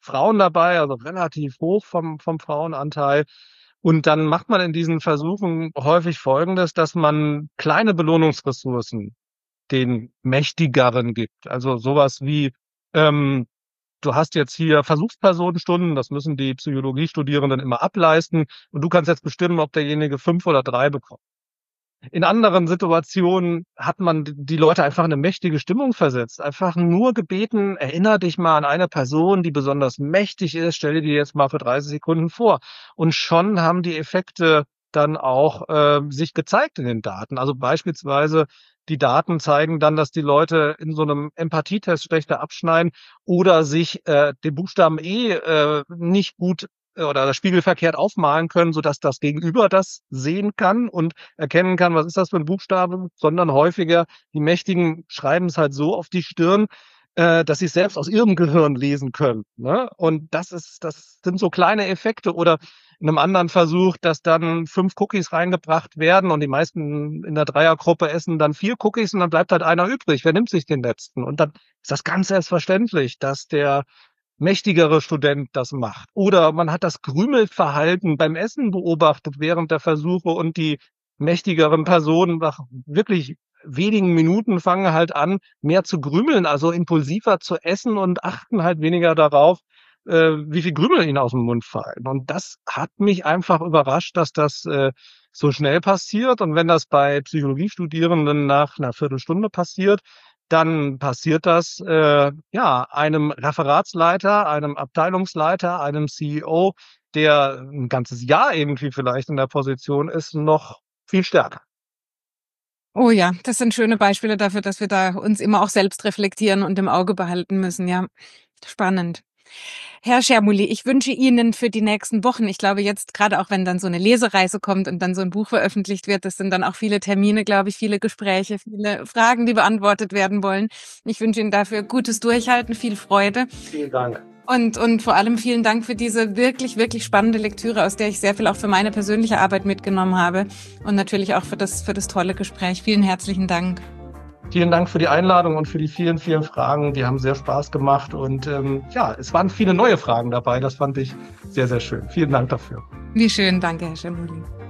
Frauen dabei, also relativ hoch vom, vom Frauenanteil. Und dann macht man in diesen Versuchen häufig Folgendes, dass man kleine Belohnungsressourcen den Mächtigeren gibt. Also sowas wie, ähm, du hast jetzt hier Versuchspersonenstunden, das müssen die Psychologiestudierenden immer ableisten und du kannst jetzt bestimmen, ob derjenige fünf oder drei bekommt. In anderen Situationen hat man die Leute einfach in eine mächtige Stimmung versetzt. Einfach nur gebeten, erinnere dich mal an eine Person, die besonders mächtig ist, stell dir die jetzt mal für dreißig Sekunden vor. Und schon haben die Effekte dann auch äh, sich gezeigt in den Daten. Also beispielsweise die Daten zeigen dann, dass die Leute in so einem Empathietest schlechter abschneiden oder sich äh, den Buchstaben E äh, nicht gut oder das spiegelverkehrt aufmalen können, sodass das Gegenüber das sehen kann und erkennen kann, was ist das für ein Buchstabe, sondern häufiger, die Mächtigen schreiben es halt so auf die Stirn, äh, dass sie es selbst aus ihrem Gehirn lesen können. Ne? Und das ist, das sind so kleine Effekte. Oder in einem anderen Versuch, dass dann fünf Cookies reingebracht werden und die meisten in der Dreiergruppe essen dann vier Cookies und dann bleibt halt einer übrig. Wer nimmt sich den letzten? Und dann ist das ganz selbstverständlich, dass der mächtigere Student das macht. Oder man hat das Krümelverhalten beim Essen beobachtet während der Versuche und die mächtigeren Personen nach wirklich wenigen Minuten fangen halt an, mehr zu grümeln, also impulsiver zu essen und achten halt weniger darauf, äh, wie viel Krümel ihnen aus dem Mund fallen. Und das hat mich einfach überrascht, dass das äh, so schnell passiert. Und wenn das bei Psychologiestudierenden nach einer Viertelstunde passiert, dann passiert das äh, ja einem Referatsleiter, einem Abteilungsleiter, einem C E O, der ein ganzes Jahr irgendwie vielleicht in der Position ist, noch viel stärker. Oh ja, das sind schöne Beispiele dafür, dass wir da uns immer auch selbst reflektieren und im Auge behalten müssen. Ja, spannend. Herr Schermuli, ich wünsche Ihnen für die nächsten Wochen, ich glaube jetzt gerade auch, wenn dann so eine Lesereise kommt und dann so ein Buch veröffentlicht wird, das sind dann auch viele Termine, glaube ich, viele Gespräche, viele Fragen, die beantwortet werden wollen. Ich wünsche Ihnen dafür gutes Durchhalten, viel Freude. Vielen Dank. Und, und vor allem vielen Dank für diese wirklich, wirklich spannende Lektüre, aus der ich sehr viel auch für meine persönliche Arbeit mitgenommen habe und natürlich auch für das, für das tolle Gespräch. Vielen herzlichen Dank. Vielen Dank für die Einladung und für die vielen, vielen Fragen. Die haben sehr Spaß gemacht und ähm, ja, es waren viele neue Fragen dabei. Das fand ich sehr, sehr schön. Vielen Dank dafür. Wie schön. Danke, Herr Schermuli.